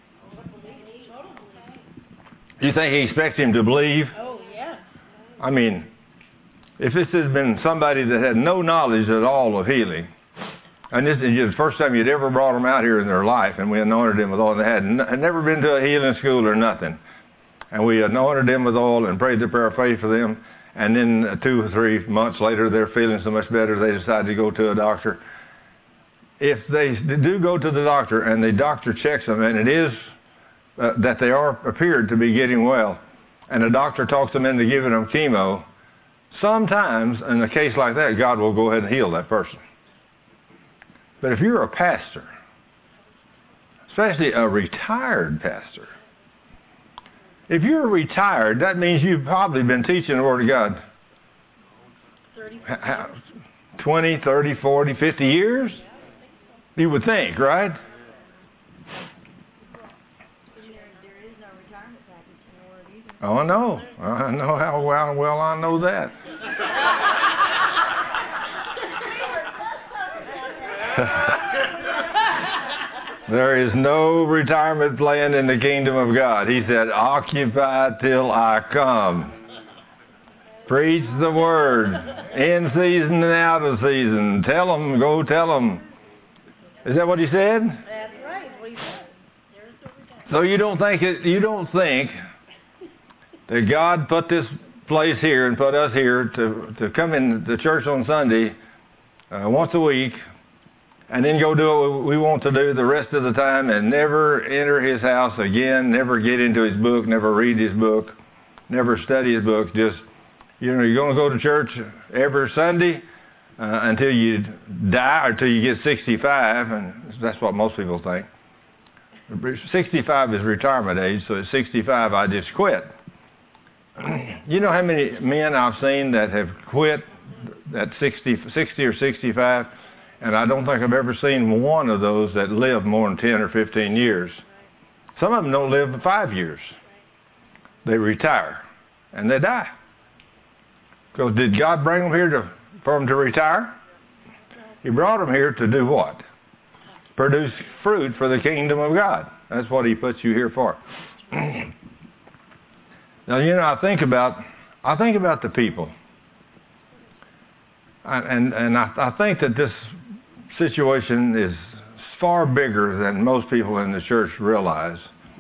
Speaker 1: Do you think he expects him to believe?
Speaker 3: Oh, yeah.
Speaker 1: I mean, if this has been somebody that had no knowledge at all of healing, and this is the first time you'd ever brought them out here in their life, and we anointed them with oil, and they had, n- had never been to a healing school or nothing, and we anointed them with oil and prayed the prayer of faith for them, and then uh, two or three months later, they're feeling so much better, they decide to go to a doctor. If they do go to the doctor, and the doctor checks them, and it is uh, that they are appeared to be getting well, and the doctor talks them into giving them chemo, sometimes, in a case like that, God will go ahead and heal that person. But if you're a pastor, especially a retired pastor, if you're retired, that means you've probably been teaching the Word of God twenty, thirty, forty, fifty years, you would think, right? Oh, I know. I know how well, well I know that. There is no retirement plan in the kingdom of God. He said, occupy till I come. Preach the word in season and out of season. Tell them, go tell them. Is that what he said?
Speaker 3: That's right. What he said.
Speaker 1: So you don't think it, you don't think that God put this place here and put us here to, to come in the church on Sunday uh, once a week and then go do what we want to do the rest of the time and never enter his house again, never get into his book, never read his book, never study his book. Just, you know, you're going to go to church every Sunday uh, until you die or until you get sixty-five, and that's what most people think. sixty-five is retirement age, so at sixty-five I just quit. You know how many men I've seen that have quit at sixty, sixty or sixty-five? And I don't think I've ever seen one of those that live more than ten or fifteen years. Some of them don't live five years. They retire and they die. Because did God bring them here to, for them to retire? He brought them here to do what? Produce fruit for the kingdom of God. That's what he puts you here for. Now, you know, I think about, I think about the people. I, and and I, I think that this situation is far bigger than most people in the church realize.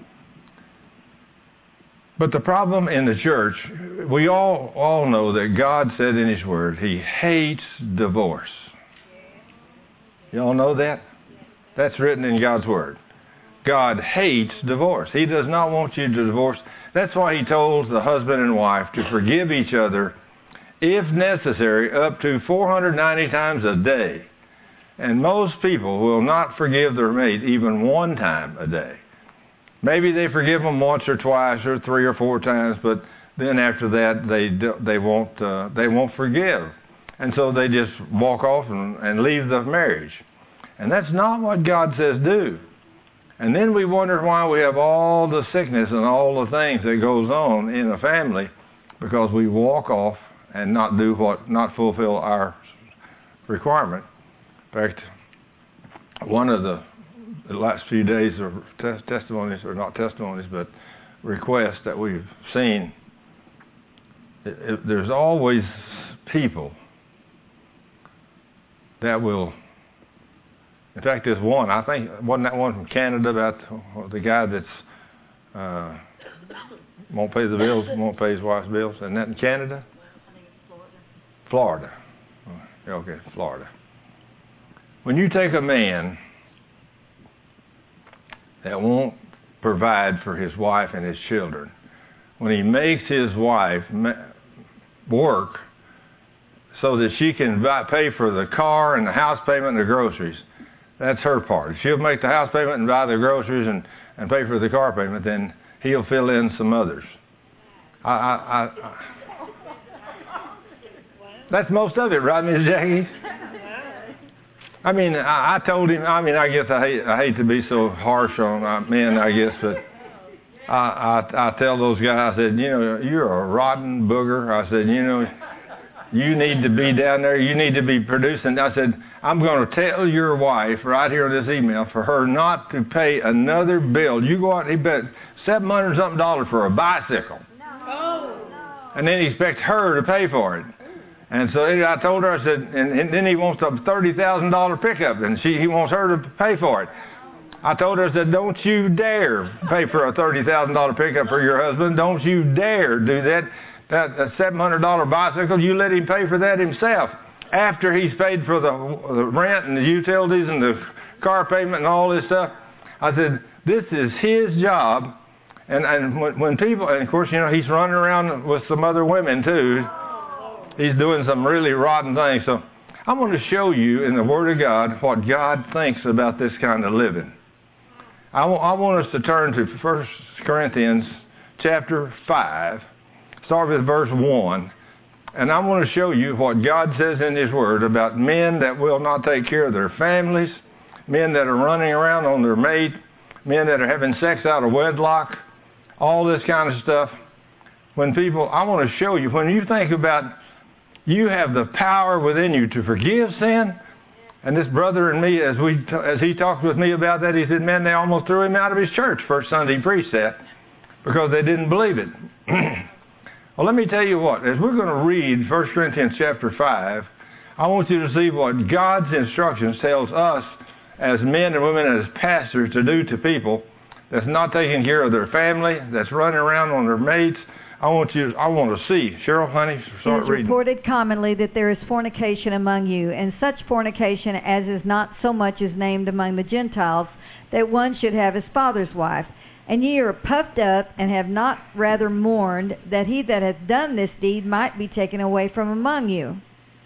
Speaker 1: But the problem in the church, we all, all know that God said in his word, he hates divorce. You all know that? That's written in God's word. God hates divorce. He does not want you to divorce. That's why he told the husband and wife to forgive each other, if necessary, up to four hundred ninety times a day. And most people will not forgive their mate even one time a day. Maybe they forgive them once or twice or three or four times, but then after that they do, they won't uh, they won't forgive, and so they just walk off and, and leave the marriage. And that's not what God says do. And then we wonder why we have all the sickness and all the things that goes on in a family, because we walk off and not do what, not fulfill our requirement. In fact, one of the, the last few days of tes- testimonies, or not testimonies, but requests that we've seen, it, it, there's always people that will. In fact, there's one, I think, wasn't that one from Canada about the guy that's uh, won't pay the bills, won't pay his wife's bills? Isn't that in Canada?
Speaker 3: I think it's Florida.
Speaker 1: Florida. Okay, Florida. When you take a man that won't provide for his wife and his children, when he makes his wife work so that she can buy, pay for the car and the house payment and the groceries, that's her part. If she'll make the house payment and buy the groceries and, and pay for the car payment, then he'll fill in some others. I, I, I, That's most of it, right, Miss Jackie? I mean, I, I told him, I mean, I guess I hate, I hate to be so harsh on uh, men, I guess, but I, I, I tell those guys, I said, you know, you're a rotten booger. I said, you know, you need to be down there. You need to be producing. I said, I'm going to tell your wife right here on this email for her not to pay another bill. You go out and he bet seven hundred something dollars for a bicycle. No. And then he expects her to pay for it. And so I told her, I said, and, and then he wants a thirty thousand dollars pickup, and she he wants her to pay for it. I told her, I said, don't you dare pay for a thirty thousand dollars pickup for your husband. Don't you dare do that. That, that seven hundred dollars bicycle, you let him pay for that himself. After he's paid for the, the rent and the utilities and the car payment and all this stuff. I said, this is his job. And, and when, when people, and of course, you know, he's running around with some other women too. He's doing some really rotten things. So I want to show you in the Word of God what God thinks about this kind of living. I, w- I want us to turn to First Corinthians chapter five. Start with verse one. And I want to show you what God says in His Word about men that will not take care of their families, men that are running around on their mate, men that are having sex out of wedlock, all this kind of stuff. When people, I want to show you, when you think about you have the power within you to forgive sin. And this brother and me, as we as he talked with me about that, he said, man, they almost threw him out of his church first Sunday he preached that because they didn't believe it. Well, let me tell you what. As we're going to read First Corinthians chapter five, I want you to see what God's instructions tells us as men and women, as pastors, to do to people that's not taking care of their family, that's running around on their mates. I want you. I want to see. Cheryl, honey, start
Speaker 2: reading. It is
Speaker 1: reading.
Speaker 2: reported commonly that there is fornication among you, and such fornication as is not so much as named among the Gentiles, that one should have his father's wife. And ye are puffed up, and have not rather mourned, that he that hath done this deed might be taken away from among you.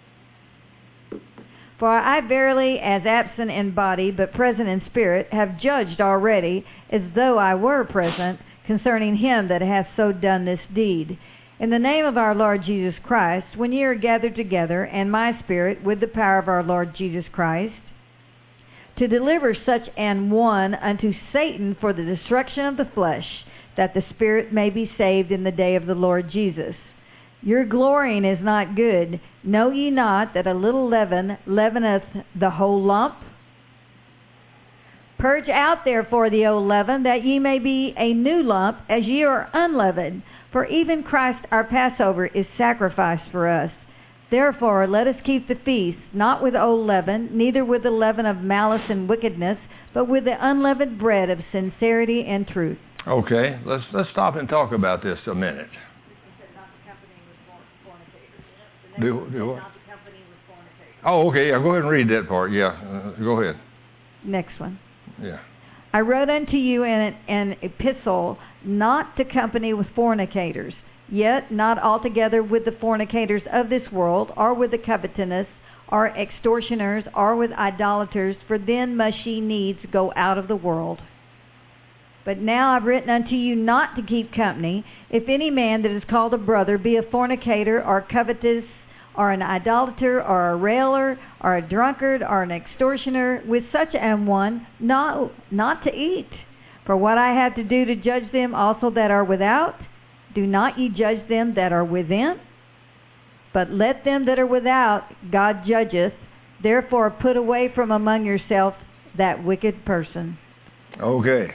Speaker 2: For I verily, as absent in body, but present in spirit, have judged already, as though I were present, concerning him that hath so done this deed. In the name of our Lord Jesus Christ, when ye are gathered together, and my spirit, with the power of our Lord Jesus Christ, to deliver such an one unto Satan for the destruction of the flesh, that the spirit may be saved in the day of the Lord Jesus. Your glorying is not good. Know ye not that a little leaven leaveneth the whole lump? Purge out therefore the old leaven, that ye may be a new lump, as ye are unleavened. For even Christ our Passover is sacrificed for us. Therefore let us keep the feast, not with old leaven, neither with the leaven of malice and wickedness, but with the unleavened bread of sincerity and truth.
Speaker 1: Okay, let's let's stop and talk about this a minute. Do, do what? Oh, okay. Yeah, go ahead and read that part. Yeah, uh, go ahead.
Speaker 2: Next one.
Speaker 1: Yeah.
Speaker 2: I wrote unto you in an epistle not to company with fornicators, yet not altogether with the fornicators of this world, or with the covetous, or extortioners, or with idolaters, for then must ye needs go out of the world. But now I've written unto you not to keep company, if any man that is called a brother be a fornicator, or covetous, or an idolater, or a railer, or a drunkard, or an extortioner, with such an one, no, not to eat. For what I have to do to judge them also that are without, do not ye judge them that are within? But let them that are without God judgeth. Therefore put away from among yourself that wicked person.
Speaker 1: Okay.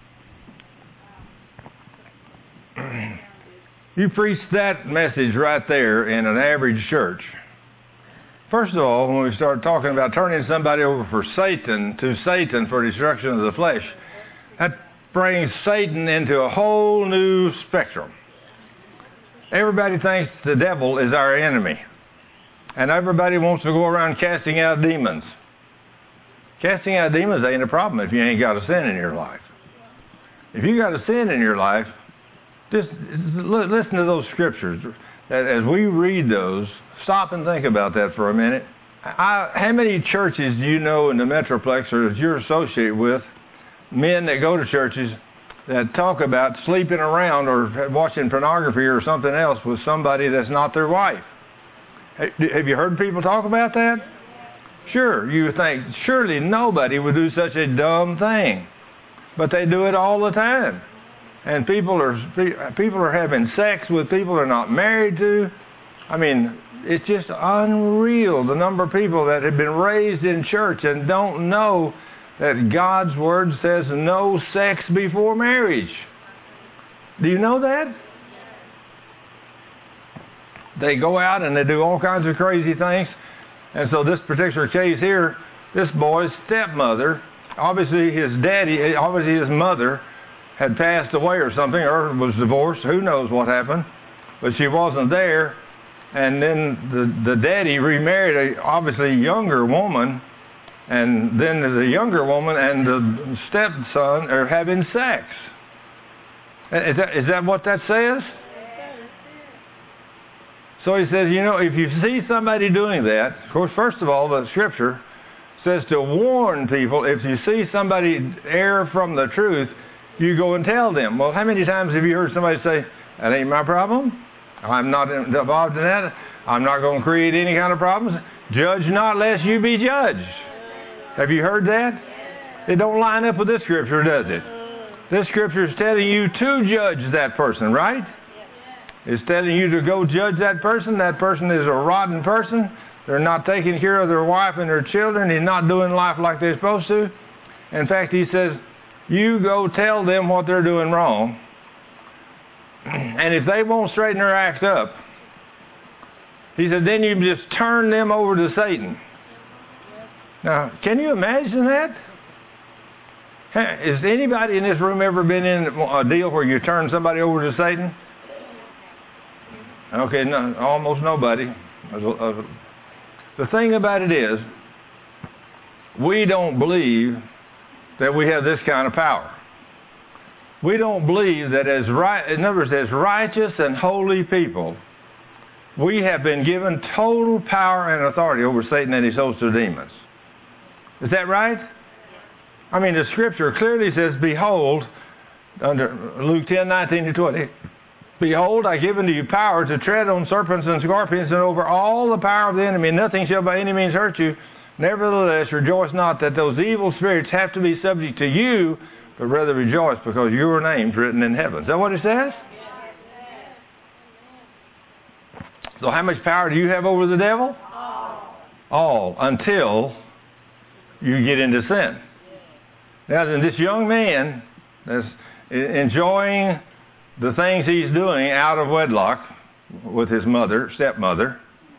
Speaker 1: You preached that message right there in an average church. First of all, when we start talking about turning somebody over for Satan, to Satan for destruction of the flesh, that brings Satan into a whole new spectrum. Everybody thinks the devil is our enemy. And everybody wants to go around casting out demons. Casting out demons ain't a problem if you ain't got a sin in your life. If you got a sin in your life, just listen to those scriptures. As we read those, stop and think about that for a minute. I, how many churches do you know in the Metroplex or that you're associated with, men that go to churches that talk about sleeping around or watching pornography or something else with somebody that's not their wife? Have you heard people talk about that? Sure, you would think, surely nobody would do such a dumb thing. But they do it all the time. And people are people are having sex with people they're not married to. I mean, it's just unreal the number of people that have been raised in church and don't know that God's Word says no sex before marriage. Do you know that? They go out and they do all kinds of crazy things. And so this particular case here, this boy's stepmother, obviously his daddy, obviously his mother had passed away or something, or was divorced. Who knows what happened? But she wasn't there. And then the, the daddy remarried a obviously younger woman. And then the younger woman and the stepson are having sex. Is that, is that what that says? So he says, you know, if you see somebody doing that, of course, first of all, the Scripture says to warn people. If you see somebody err from the truth, you go and tell them. Well, how many times have you heard somebody say, that ain't my problem? I'm not involved in that. I'm not going to create any kind of problems. Judge not lest you be judged. Have you heard that? It don't line up with this Scripture, does it? This Scripture is telling you to judge that person, right? It's telling you to go judge that person. That person is a rotten person. They're not taking care of their wife and their children. He's not doing life like they're supposed to. In fact, he says, you go tell them what they're doing wrong. And if they won't straighten their act up, he said, then you just turn them over to Satan. Now, can you imagine that? Has anybody in this room ever been in a deal where you turn somebody over to Satan? Okay, no, almost nobody. The thing about it is, we don't believe that we have this kind of power. We don't believe that as right, in other words, as righteous and holy people, we have been given total power and authority over Satan and his host of demons. Is that right? I mean, the Scripture clearly says, behold, under Luke ten, nineteen to twenty, behold, I give unto you power to tread on serpents and scorpions and over all the power of the enemy. Nothing shall by any means hurt you. Nevertheless, rejoice not that those evil spirits have to be subject to you, but rather rejoice because your name's written in heaven. Is that what it says? So how much power do you have over the devil? All. All, until you get into sin. Now, then, this young man that's enjoying the things he's doing out of wedlock with his mother, stepmother,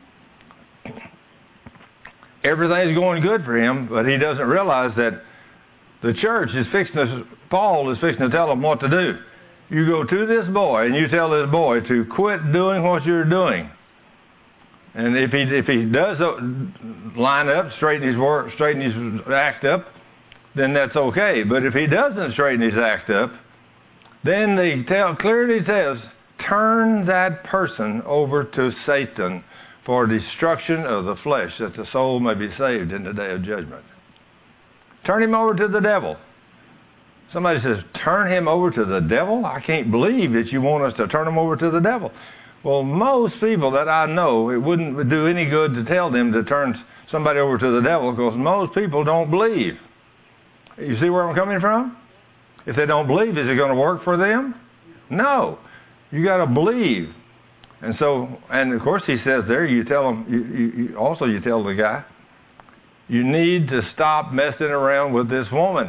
Speaker 1: everything's going good for him, but he doesn't realize that the church is fixing to, Paul is fixing to tell him what to do. You go to this boy and you tell this boy to quit doing what you're doing. And if he if he does line up, straighten his work, straighten his act up, then that's okay. But if he doesn't straighten his act up, then they tell clearly tells, turn that person over to Satan for destruction of the flesh, that the soul may be saved in the day of judgment. Turn him over to the devil. Somebody says, turn him over to the devil? I can't believe that you want us to turn him over to the devil. Well, most people that I know, it wouldn't do any good to tell them to turn somebody over to the devil because most people don't believe. You see where I'm coming from? If they don't believe, is it going to work for them? No. You got to believe. And so, and of course he says there, you tell them, you, you, you, also you tell the guy, you need to stop messing around with this woman.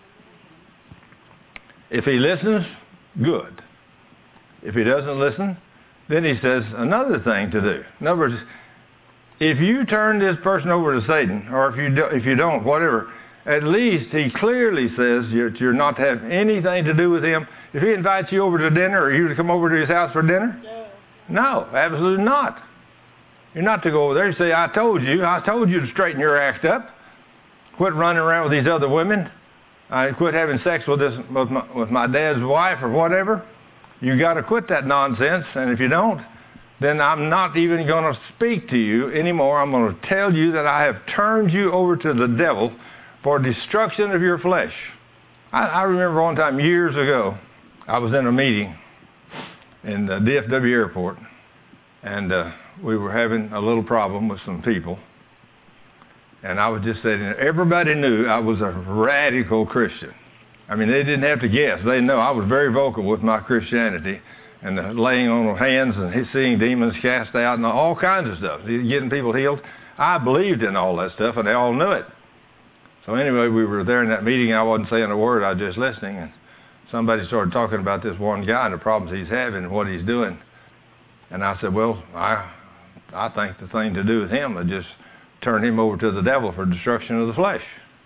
Speaker 1: If he listens, good. If he doesn't listen, then he says another thing to do. In other words, if you turn this person over to Satan, or if you do, if you don't, whatever, at least he clearly says you're, you're not to have anything to do with him. If he invites you over to dinner, or you to come over to his house for dinner, no, absolutely not. You're not to go over there and say, I told you, I told you to straighten your act up. Quit running around with these other women. I quit having sex with this with my, with my dad's wife or whatever. You got to quit that nonsense, and if you don't, then I'm not even going to speak to you anymore. I'm going to tell you that I have turned you over to the devil for destruction of your flesh. I, I remember one time years ago, I was in a meeting in the D F W airport, and uh, we were having a little problem with some people. And I was just saying, everybody knew I was a radical Christian. I mean, they didn't have to guess. They know I was very vocal with my Christianity and the laying on of hands and seeing demons cast out and all kinds of stuff, getting people healed. I believed in all that stuff, and they all knew it. So anyway, we were there in that meeting. I wasn't saying a word. I was just listening. And somebody started talking about this one guy and the problems he's having and what he's doing. And I said, well, I, I think the thing to do with him is just turn him over to the devil for destruction of the flesh.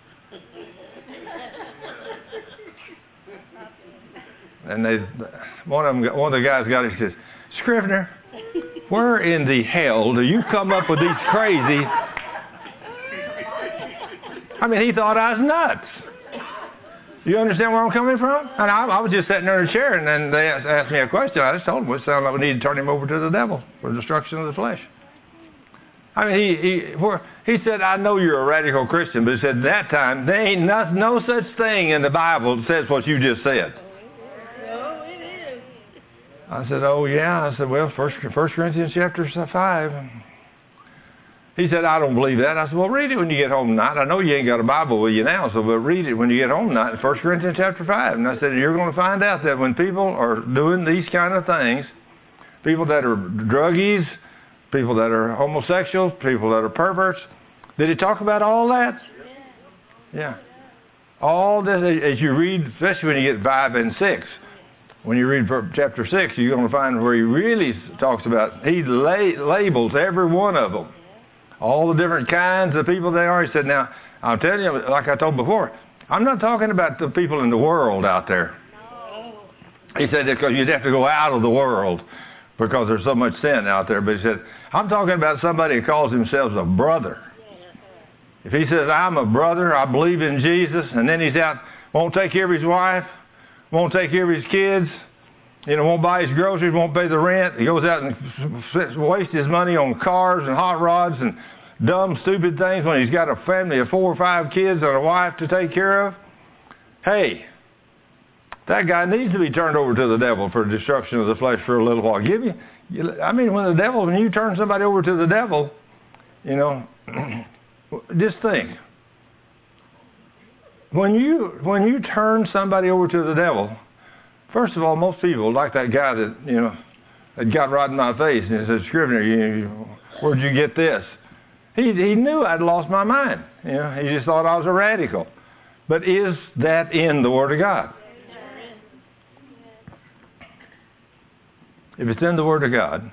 Speaker 1: And they, one of them, one of the guys got it. He says, Scrivener, where in the hell do you come up with these crazy? I mean, he thought I was nuts. You understand where I'm coming from? And I, I was just sitting there in a chair, and then they asked, asked me a question. I just told them, well, it sounded like we need to turn him over to the devil for destruction of the flesh. I mean, he he he said, I know you're a radical Christian, but he said, that time, there ain't no, no such thing in the Bible that says what you just said.
Speaker 3: No, it is.
Speaker 1: I said, oh, yeah. I said, well, First Corinthians chapter five. He said, I don't believe that. I said, well, read it when you get home tonight. I know you ain't got a Bible with you now, so but read it when you get home tonight in First Corinthians chapter five. And I said, you're going to find out that when people are doing these kind of things, people that are druggies, people that are homosexuals, people that are perverts. Did he talk about all that? Yeah. All this, as you read, especially when you get five and six. When you read chapter six, you're going to find where he really talks about, he la- labels every one of them. All the different kinds of people they are. He said, now, I'll tell you, like I told before, I'm not talking about the people in the world out there.
Speaker 3: No.
Speaker 1: He said, because you'd have to go out of the world because there's so much sin out there. But he said, I'm talking about somebody who calls themselves a brother. If he says, I'm a brother, I believe in Jesus, and then he's out, won't take care of his wife, won't take care of his kids, you know, won't buy his groceries, won't pay the rent. He goes out and wastes his money on cars and hot rods and dumb, stupid things when he's got a family of four or five kids and a wife to take care of. Hey, that guy needs to be turned over to the devil for destruction of the flesh for a little while. Give you, I mean, when the devil, when you turn somebody over to the devil, you know, just think. When you when you turn somebody over to the devil, first of all, most people, like that guy that, you know, that got right in my face and he said, Scrivener, you, where'd you get this? He he knew I'd lost my mind. You know, he just thought I was a radical. But is that in the Word of God? If it's in the Word of God,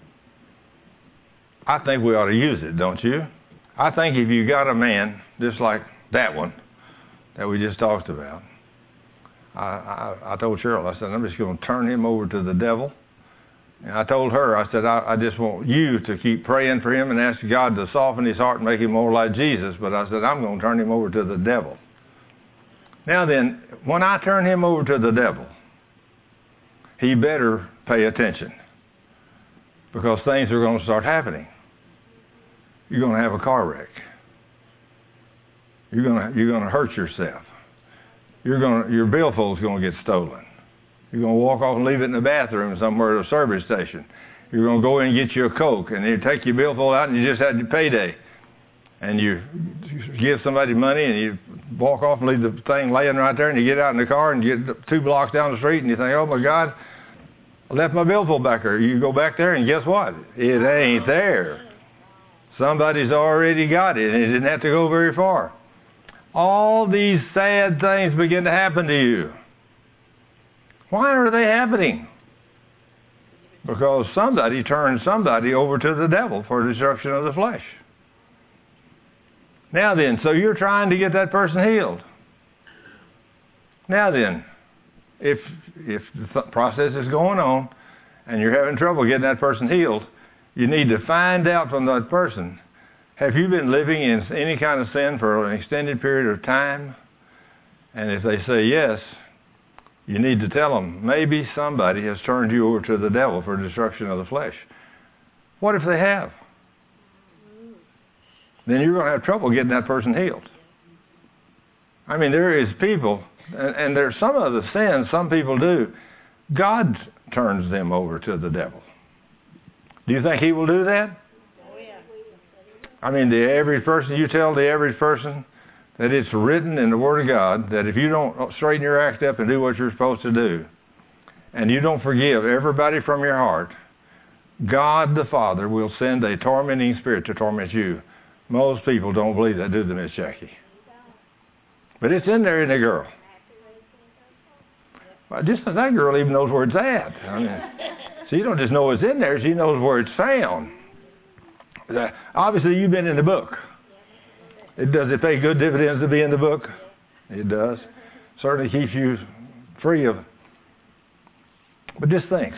Speaker 1: I think we ought to use it, don't you? I think if you got a man just like that one that we just talked about, I, I, I told Cheryl, I said, I'm just going to turn him over to the devil. And I told her, I said, I, I just want you to keep praying for him and ask God to soften his heart and make him more like Jesus. But I said, I'm going to turn him over to the devil. Now then, when I turn him over to the devil, he better pay attention, because things are going to start happening. You're going to have a car wreck. You're going to, you're going to hurt yourself. You're going to, your billfold's going to get stolen. You're going to walk off and leave it in the bathroom somewhere at a service station. You're going to go in and get you a Coke, and you take your billfold out and you just had your payday. And you give somebody money and you walk off and leave the thing laying right there, and you get out in the car and you get two blocks down the street and you think, oh my God, I left my billfold back there. You go back there and guess what? It ain't there. Somebody's already got it, and it didn't have to go very far. All these sad things begin to happen to you. Why are they happening? Because somebody turned somebody over to the devil for destruction of the flesh. Now then, so you're trying to get that person healed. Now then, if if the th- process is going on and you're having trouble getting that person healed, you need to find out from that person, have you been living in any kind of sin for an extended period of time? And if they say yes, you need to tell them, maybe somebody has turned you over to the devil for destruction of the flesh. What if they have? Then you're going to have trouble getting that person healed. I mean, there is people, and, and there's some of the sins some people do, God turns them over to the devil. Do you think he will do that?
Speaker 3: Oh, yeah.
Speaker 1: I mean, the average person, you tell the average person that it's written in the Word of God that if you don't straighten your act up and do what you're supposed to do, and you don't forgive everybody from your heart, God the Father will send a tormenting spirit to torment you. Most people don't believe that, do they, Miss Jackie? But it's in there in the girl. Well, just that girl even knows where it's at. I mean, so you don't just know it's in there, she knows where it's found. Obviously, you've been in the book. It does it pay good dividends to be in the book? It does. Certainly keeps you free of. But just think.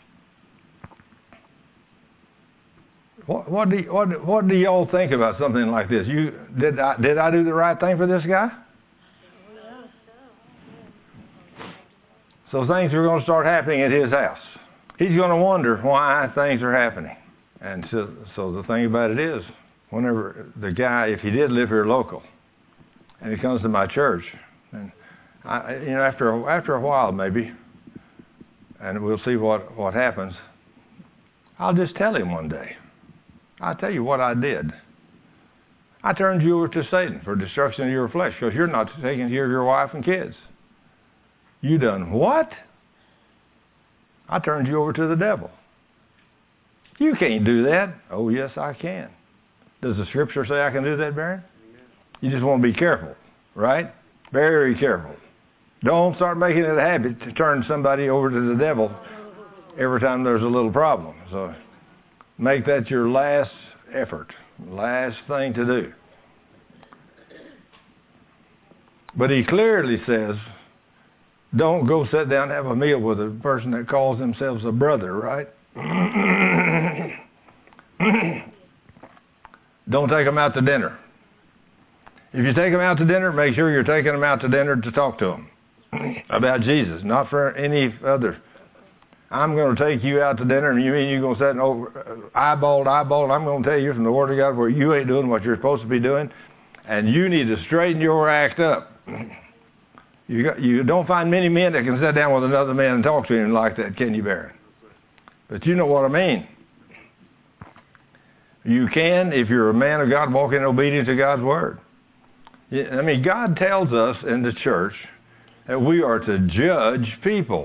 Speaker 1: What, what do you, what, what do y'all think about something like this? You did I did I do the right thing for this guy? So things are going to start happening at his house. He's going to wonder why things are happening. And so, so the thing about it is, whenever the guy, if he did live here local, and he comes to my church, and I, you know, after a, after a while maybe, and we'll see what, what happens, I'll just tell him one day. I'll tell you what I did. I turned you over to Satan for destruction of your flesh because you're not taking care of your wife and kids. You done what? I turned you over to the devil. You can't do that. Oh, yes, I can. Does the scripture say I can do that, Baron? You just want to be careful, right? Very careful. Don't start making it a habit to turn somebody over to the devil every time there's a little problem. So make that your last effort, last thing to do. But he clearly says, don't go sit down and have a meal with a person that calls themselves a brother, right? Don't take them out to dinner. If you take them out to dinner, make sure you're taking them out to dinner to talk to them about Jesus, not for any other. I'm going to take you out to dinner, and you mean you're going to sit over eyeball to eyeball, and I'm going to tell you from the Word of God where you ain't doing what you're supposed to be doing, and you need to straighten your act up. You got, you don't find many men that can sit down with another man and talk to him like that, can you, Baron? But you know what I mean. You can if you're a man of God walking in obedience to God's Word. I mean, God tells us in the church that we are to judge people.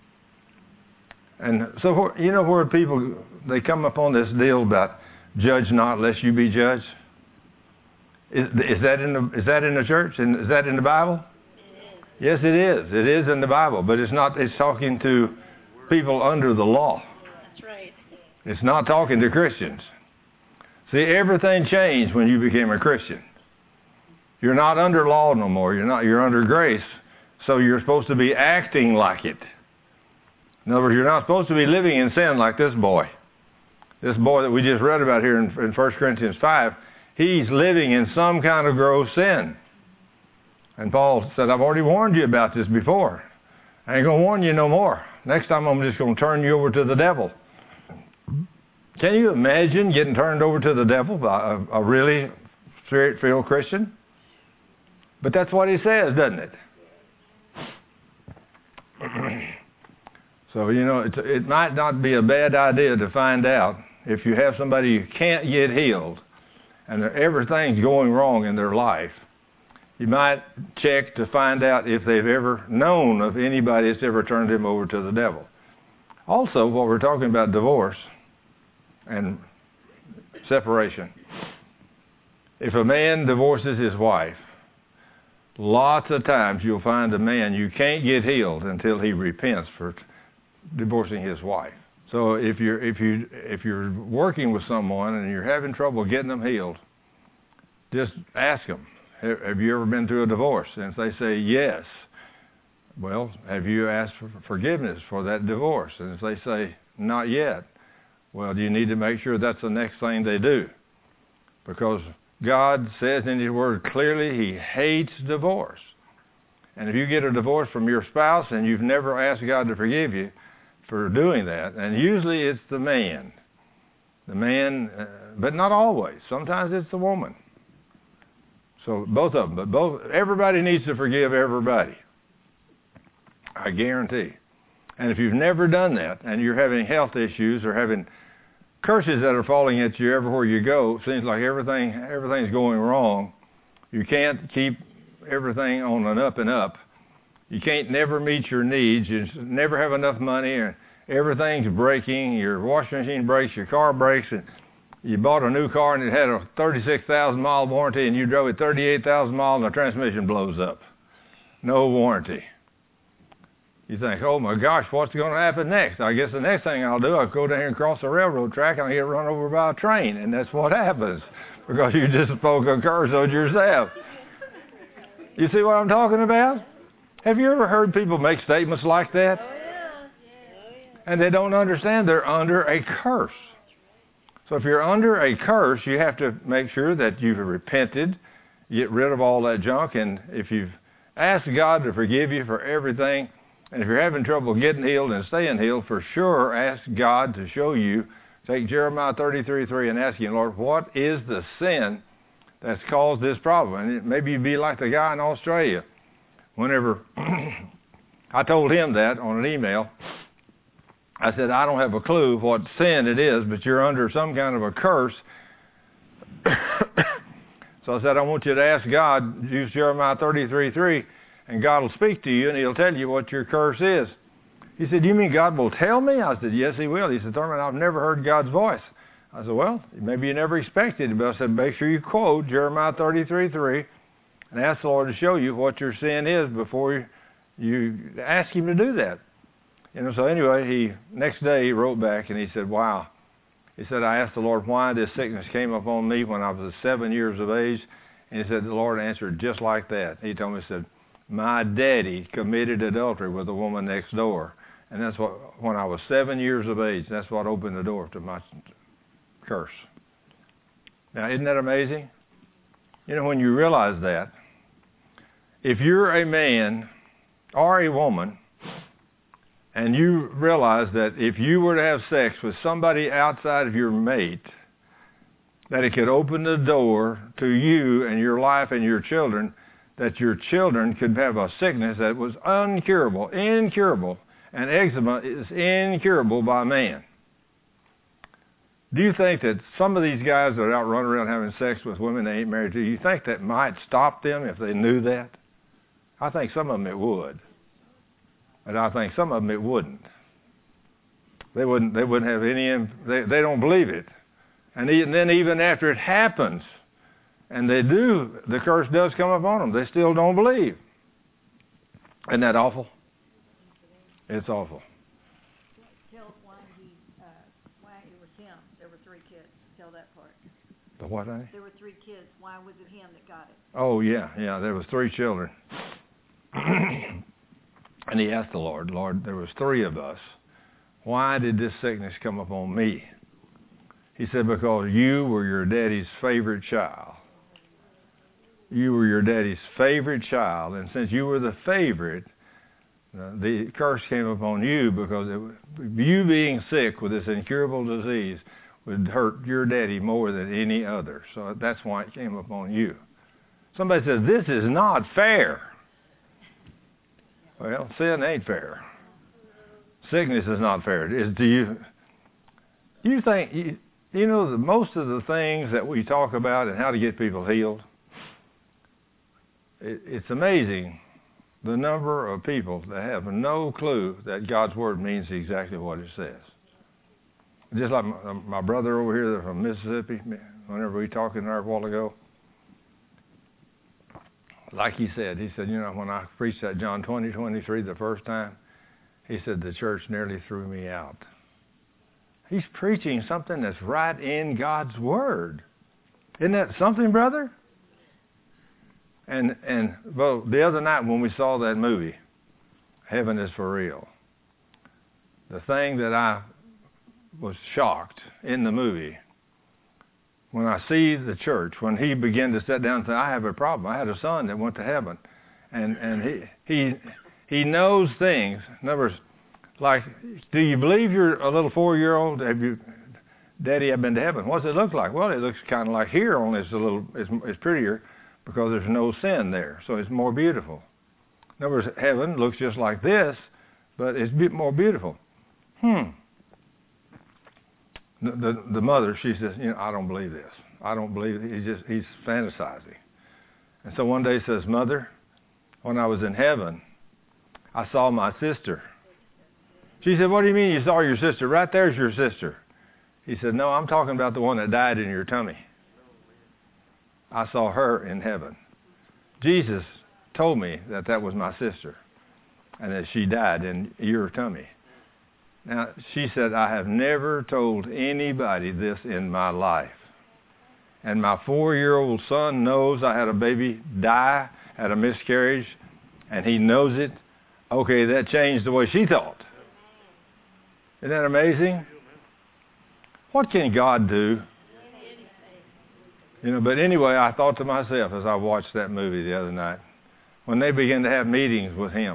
Speaker 1: And so, you know where people, they come upon this deal about judge not lest you be judged? Is, is that in the, is that in the church? And is that in the Bible? Yes, it is. It is in the Bible, but it's not, it's talking to people under the law.
Speaker 3: That's right.
Speaker 1: It's not talking to Christians. See, everything changed when you became a Christian. You're not under law no more. You're not, you're under grace. So you're supposed to be acting like it. In other words, you're not supposed to be living in sin like this boy. This boy that we just read about here in, in First Corinthians five, he's living in some kind of gross sin. And Paul said, I've already warned you about this before. I ain't going to warn you no more. Next time I'm just going to turn you over to the devil. Can you imagine getting turned over to the devil by a, a really spirit-filled Christian? But that's what he says, doesn't it? So, you know, it, it might not be a bad idea to find out if you have somebody who can't get healed and everything's going wrong in their life. You might check to find out if they've ever known of anybody that's ever turned him over to the devil. Also, what we're talking about, divorce and separation. If a man divorces his wife, lots of times you'll find a man you can't get healed until he repents for divorcing his wife. So if you're if you if you're working with someone and you're having trouble getting them healed, just ask them, have you ever been through a divorce? And if they say yes, well, have you asked for forgiveness for that divorce? And if they say not yet, well, you need to make sure that's the next thing they do. Because God says in His Word clearly He hates divorce. And if you get a divorce from your spouse and you've never asked God to forgive you for doing that, and usually it's the man. The man, uh, but not always. Sometimes it's the woman. So both of them. But both, everybody needs to forgive everybody. I guarantee. And if you've never done that and you're having health issues or having curses that are falling at you everywhere you go. It seems like everything everything's going wrong. You can't keep everything on an up and up. You can't never meet your needs. You never have enough money. Or everything's breaking. Your washing machine breaks. Your car breaks. And you bought a new car and it had a thirty-six thousand mile warranty, and you drove it thirty-eight thousand miles and the transmission blows up. No warranty. You think, oh my gosh, what's going to happen next? I guess the next thing I'll do, I'll go down here and cross the railroad track and I'll get run over by a train. And that's what happens because you just spoke a curse on yourself. You see what I'm talking about? Have you ever heard people make statements like that?
Speaker 3: Oh, yeah. Oh, yeah.
Speaker 1: And they don't understand they're under a curse. So if you're under a curse, you have to make sure that you've repented, get rid of all that junk, and if you've asked God to forgive you for everything, and if you're having trouble getting healed and staying healed, for sure ask God to show you. Take Jeremiah thirty-three three and ask Him, Lord, what is the sin that's caused this problem? And it, maybe you'd be like the guy in Australia. Whenever I told him that on an email, I said, I don't have a clue what sin it is, but you're under some kind of a curse. So I said, I want you to ask God, use Jeremiah thirty-three three, and God will speak to you, and He'll tell you what your curse is. He said, you mean God will tell me? I said, yes, He will. He said, Thurman, I've never heard God's voice. I said, well, maybe you never expected it, but I said, make sure you quote Jeremiah thirty-three three and ask the Lord to show you what your sin is before you, you ask Him to do that. You know, so anyway, he next day he wrote back and he said, wow. He said, I asked the Lord why this sickness came upon me when I was seven years of age. And he said, the Lord answered just like that. He told me, he said, my daddy committed adultery with a woman next door. And that's what, when I was seven years of age, that's what opened the door to my curse. Now, isn't that amazing? You know, when you realize that, if you're a man or a woman, and you realize that if you were to have sex with somebody outside of your mate, that it could open the door to you and your life and your children, that your children could have a sickness that was uncurable, incurable, and eczema is incurable by man. Do you think that some of these guys that are out running around having sex with women they ain't married to, you think that might stop them if they knew that? I think some of them it would. But I think some of them it wouldn't. They wouldn't. They wouldn't have any. They they don't believe it, and, even, and then even after it happens, and they do, the curse does come upon them. They still don't believe. Isn't that awful? It's awful.
Speaker 2: Tell why he, uh, why it was him. There were three kids. Tell that part.
Speaker 1: The what, honey?
Speaker 2: There were three kids. Why was it him that got it?
Speaker 1: Oh yeah, yeah. There was three children. And he asked the Lord, Lord, there was three of us. Why did this sickness come upon me? He said, because you were your daddy's favorite child. You were your daddy's favorite child. And since you were the favorite, uh, the curse came upon you because it, you being sick with this incurable disease would hurt your daddy more than any other. So that's why it came upon you. Somebody says, this is not fair. Well, sin ain't fair. Sickness is not fair. Is do you? You think you, you know the most of the things that we talk about and how to get people healed? It, it's amazing the number of people that have no clue that God's word means exactly what it says. Just like my, my brother over here from Mississippi, whenever we talked in there a while ago. Like he said, he said, you know, when I preached that John twenty twenty-three the first time, he said the church nearly threw me out. He's preaching something that's right in God's word. Isn't that something, brother? And and well, the other night when we saw that movie, Heaven is for Real, the thing that I was shocked in the movie, when I see the church, when he began to sit down and say, I have a problem. I had a son that went to heaven. And and he he he knows things. In other words, like, do you believe you're a little four-year-old? Have you, Daddy, I've been to heaven. What does it look like? Well, it looks kind of like here, only it's a little, it's, it's prettier because there's no sin there. So it's more beautiful. In other words, heaven looks just like this, but it's a bit more beautiful. Hmm. the, the, the mother, she says, you know, I don't believe this. I don't believe it. He's just, he's fantasizing. And so one day he says, Mother, when I was in heaven, I saw my sister. She said, what do you mean you saw your sister? Right there's your sister. He said, no, I'm talking about the one that died in your tummy. I saw her in heaven. Jesus told me that that was my sister and that she died in your tummy. Now, she said, I have never told anybody this in my life. And my four-year-old son knows I had a baby die, had a miscarriage, and he knows it. Okay, that changed the way she thought. Isn't that amazing? What can God do? You know, but anyway, I thought to myself as I watched that movie the other night, when they began to have meetings with him,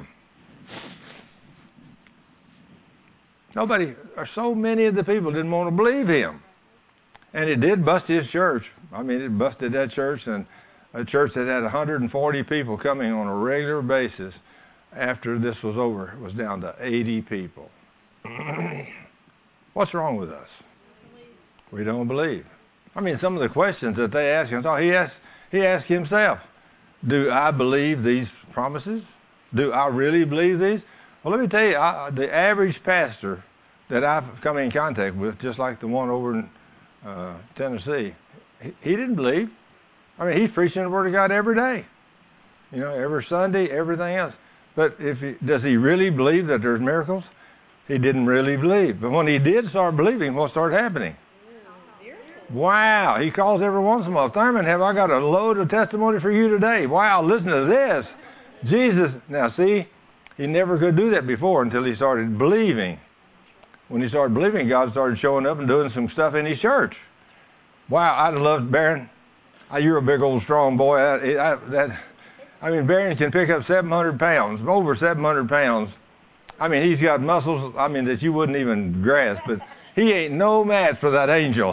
Speaker 1: nobody, or so many of the people didn't want to believe him. And it did bust his church. I mean, it busted that church, and a church that had one hundred forty people coming on a regular basis after this was over, it was down to eighty people. What's wrong with us? We don't believe. I mean, some of the questions that they ask him, he asked, he asked himself, do I believe these promises? Do I really believe these? Well, let me tell you, I, the average pastor that I've come in contact with, just like the one over in uh, Tennessee, he, he didn't believe. I mean, he's preaching the Word of God every day. You know, every Sunday, everything else. But if he, does he really believe that there's miracles? He didn't really believe. But when he did start believing, what started happening? Wow, he calls every once in a while, Thurman, have I got a load of testimony for you today? Wow, listen to this. Jesus, now see, he never could do that before until he started believing. When he started believing, God started showing up and doing some stuff in his church. Wow, I'd love, Barron, you're a big old strong boy. I, I, that, I mean, Barron can pick up seven hundred pounds, over seven hundred pounds. I mean, he's got muscles, I mean, that you wouldn't even grasp, but he ain't no match for that angel.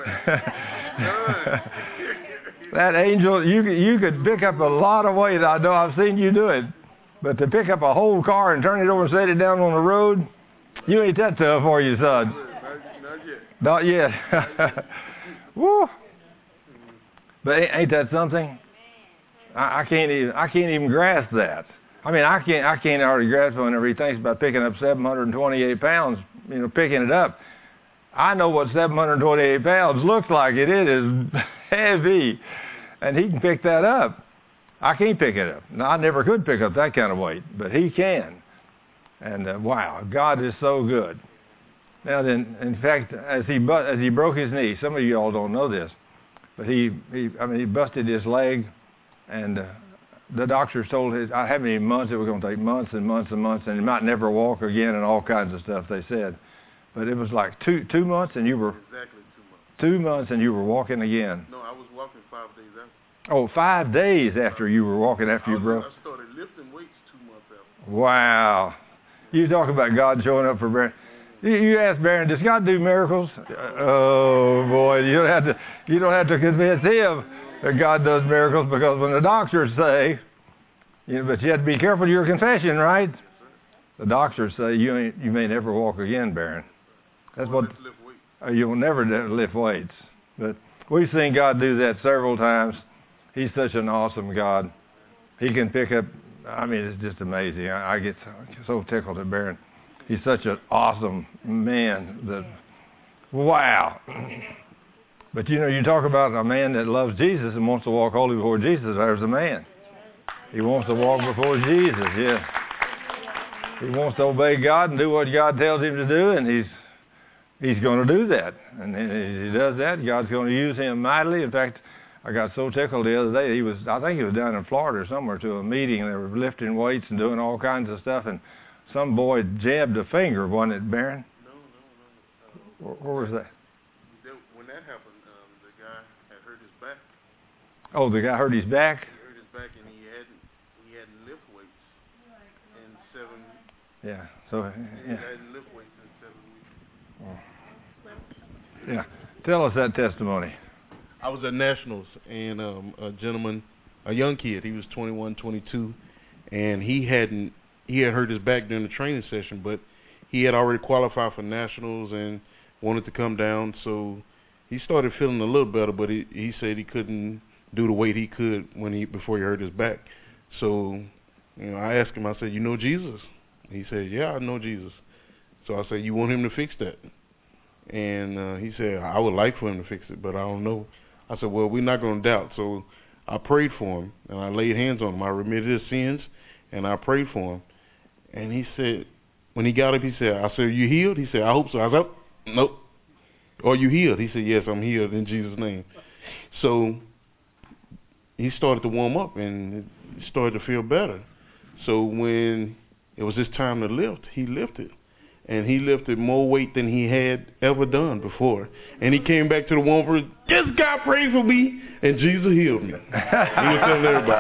Speaker 1: That angel, you you could pick up a lot of weight. I know, I've seen you do it. But to pick up a whole car and turn it over and set it down on the road, you ain't that tough, are you, son? Not yet. Not yet. Woo. But ain't that something? I, I can't even I can't even grasp that. I mean, I can't I can't already grasp it whenever he thinks about picking up seven hundred twenty-eight pounds. You know, picking it up. I know what seven hundred twenty-eight pounds looks like. It, it is heavy. And he can pick that up. I can't pick it up. No, I never could pick up that kind of weight, but he can. And uh, wow, God is so good. Now then, in fact, as he bu- as he broke his knee, some of you all don't know this, but he, he I mean, he busted his leg, and uh, the doctors told his, I how many months, it was going to take months and months and months, and he might never walk again and all kinds of stuff, they said. But it was like two two months, and you were
Speaker 4: Exactly two months.
Speaker 1: Two months, and you were walking again.
Speaker 4: No, I was walking five days after.
Speaker 1: Oh, five days after you were walking after
Speaker 4: I
Speaker 1: you
Speaker 4: was,
Speaker 1: broke.
Speaker 4: I started lifting weights two months after.
Speaker 1: Wow, you talk about God showing up for Barron. You, you ask Barron, does God do miracles? Oh boy, you don't have to. You don't have to convince him that God does miracles, because when the doctors say, you know, but you have to be careful of your confession, right? The doctors say you ain't, you may never walk again, Barron. That's what uh, you'll never lift weights. But we've seen God do that several times. He's such an awesome God. He can pick up. I mean, it's just amazing. I, I get so, so tickled at Barron. He's such an awesome man. That wow. But you know, you talk about a man that loves Jesus and wants to walk holy before Jesus. There's a man. He wants to walk before Jesus. Yeah. He wants to obey God and do what God tells him to do, and he's he's going to do that. And if he does that, God's going to use him mightily. In fact, I got so tickled the other day. He was, I think he was down in Florida or somewhere to a meeting, and they were lifting weights and doing all kinds of stuff, and some boy jabbed a finger, wasn't it, Barron?
Speaker 4: No, no, no. Uh,
Speaker 1: where, where was that?
Speaker 4: When that happened, um, the guy had hurt his back.
Speaker 1: Oh, the guy hurt his back?
Speaker 4: He hurt his back, and he hadn't he hadn't lift weights in seven.
Speaker 1: Yeah. So yeah.
Speaker 4: He hadn't lift weights in seven weeks.
Speaker 1: Oh. Yeah. Tell us that testimony.
Speaker 5: I was at Nationals, and um, a gentleman, a young kid, he was twenty-one, twenty-two, and he hadn't he had hurt his back during the training session, but he had already qualified for Nationals, and wanted to come down. So he started feeling a little better, but he, he said he couldn't do the weight he could when he before he hurt his back. So, you know, I asked him, I said, you know Jesus? He said, yeah, I know Jesus. So I said, you want him to fix that? And uh, he said, I would like for him to fix it, but I don't know. I said, well, we're not going to doubt. So I prayed for him, and I laid hands on him. I remitted his sins, and I prayed for him. And he said, when he got up, he said, I said, are you healed? He said, I hope so. I said, nope. Are you healed? He said, yes, I'm healed in Jesus' name. So he started to warm up and started to feel better. So when it was his time to lift, he lifted. And he lifted more weight than he had ever done before. And he came back to the one verse, yes, God prayed for me, and Jesus healed me. He was telling everybody.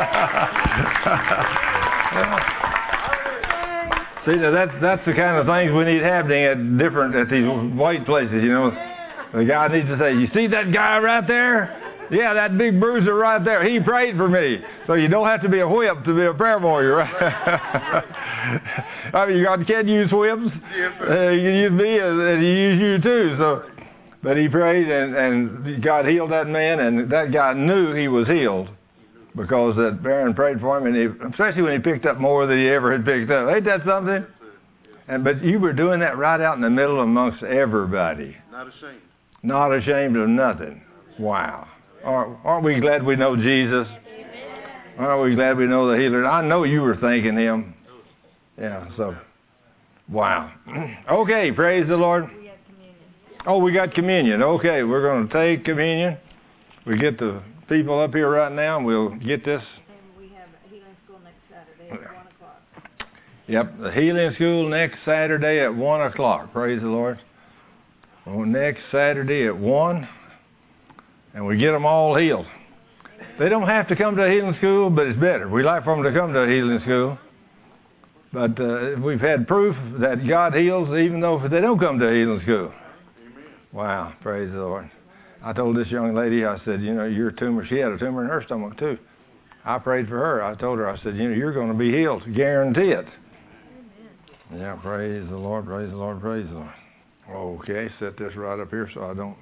Speaker 1: See, now that's, that's the kind of things we need happening at different, at these white places, you know. The guy needs to say, you see that guy right there? Yeah, that big bruiser right there. He prayed for me. So you don't have to be a whip to be a prayer warrior, right? I mean, God can use whips. Yes, uh, he can use me, and he used you too. So, but he prayed, and, and God healed that man, and that guy knew he was healed because that Aaron prayed for him, and he, especially when he picked up more than he ever had picked up. Ain't that something? And but you were doing that right out in the middle amongst everybody.
Speaker 4: Not ashamed.
Speaker 1: Not ashamed of nothing. Wow. Aren't, aren't we glad we know Jesus? Aren't we glad we know the healer? I know you were thanking him. Yeah, so, wow. Okay, praise the Lord. Oh, we got communion. Okay, we're going to take communion. We get the people up here right now, and we'll get this.
Speaker 3: And we have a healing school next Saturday at one o'clock.
Speaker 1: Yep, the healing school next Saturday at one o'clock. Praise the Lord. Well, next Saturday at one. And we get them all healed. They don't have to come to a healing school, but it's better. We like for them to come to a healing school. But uh, we've had proof that God heals even though if they don't come to a healing school.
Speaker 4: Amen.
Speaker 1: Wow, praise the Lord. I told this young lady, I said, you know, your tumor, she had a tumor in her stomach too. I prayed for her. I told her, I said, you know, you're going to be healed. Guarantee it. Amen. Yeah, praise the Lord, praise the Lord, praise the Lord. Okay, set this right up here so I don't...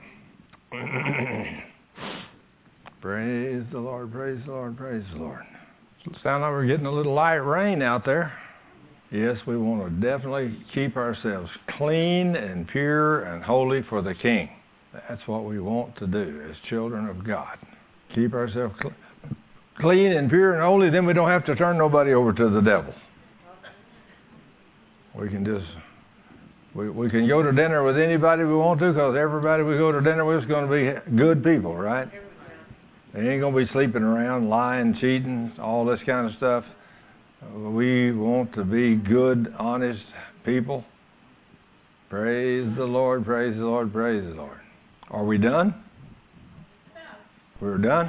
Speaker 1: Praise the Lord, praise the Lord, praise the Lord. It sounds like we're getting a little light rain out there. Yes, we want to definitely keep ourselves clean and pure and holy for the King. That's what we want to do as children of God. Keep ourselves cl- clean and pure and holy, then we don't have to turn nobody over to the devil. We can just... We we can go to dinner with anybody we want to because everybody we go to dinner with is going to be good people, right? They ain't going to be sleeping around, lying, cheating, all this kind of stuff. We want to be good, honest people. Praise the Lord, praise the Lord, praise the Lord. Are we done? We're done?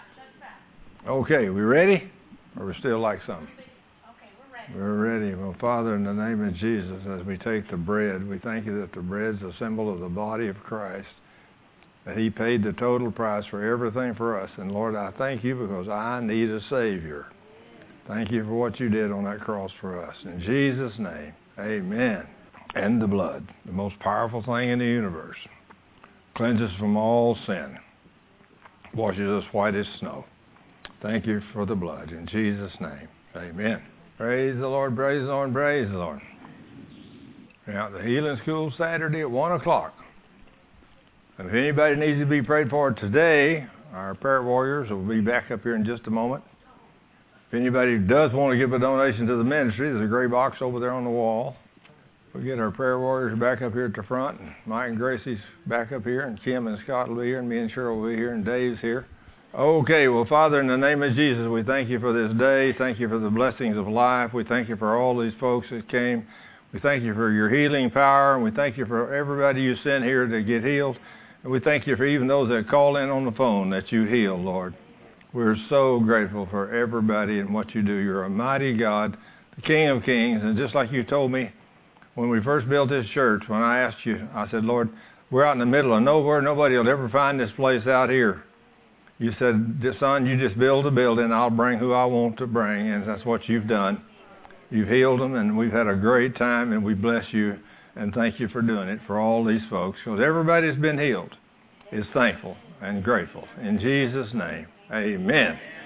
Speaker 1: Okay, we ready? Or we still like something? We're ready. Well, Father, in the name of Jesus, as we take the bread, we thank you that the bread's a symbol of the body of Christ, that he paid the total price for everything for us. And Lord, I thank you because I need a Savior. Thank you for what you did on that cross for us. In Jesus' name, amen. And the blood, the most powerful thing in the universe, cleanses from all sin, washes us white as snow. Thank you for the blood. In Jesus' name, amen. Praise the Lord, praise the Lord, praise the Lord. Now, the healing school Saturday at one o'clock. If anybody needs to be prayed for today, our prayer warriors will be back up here in just a moment. If anybody does want to give a donation to the ministry, there's a gray box over there on the wall. We'll get our prayer warriors back up here at the front. And Mike and Gracie's back up here, and Kim and Scott will be here, and me and Cheryl will be here, and Dave's here. Okay, well, Father, in the name of Jesus, we thank you for this day. Thank you for the blessings of life. We thank you for all these folks that came. We thank you for your healing power, and we thank you for everybody you sent here to get healed. And we thank you for even those that call in on the phone that you heal, Lord. We're so grateful for everybody and what you do. You're a mighty God, the King of Kings. And just like you told me when we first built this church, when I asked you, I said, Lord, we're out in the middle of nowhere. Nobody will ever find this place out here. You said, son, you just build a building. I'll bring who I want to bring. And that's what you've done. You've healed them, and we've had a great time, and we bless you. And thank you for doing it for all these folks, because everybody that's been healed is thankful and grateful. In Jesus' name, amen.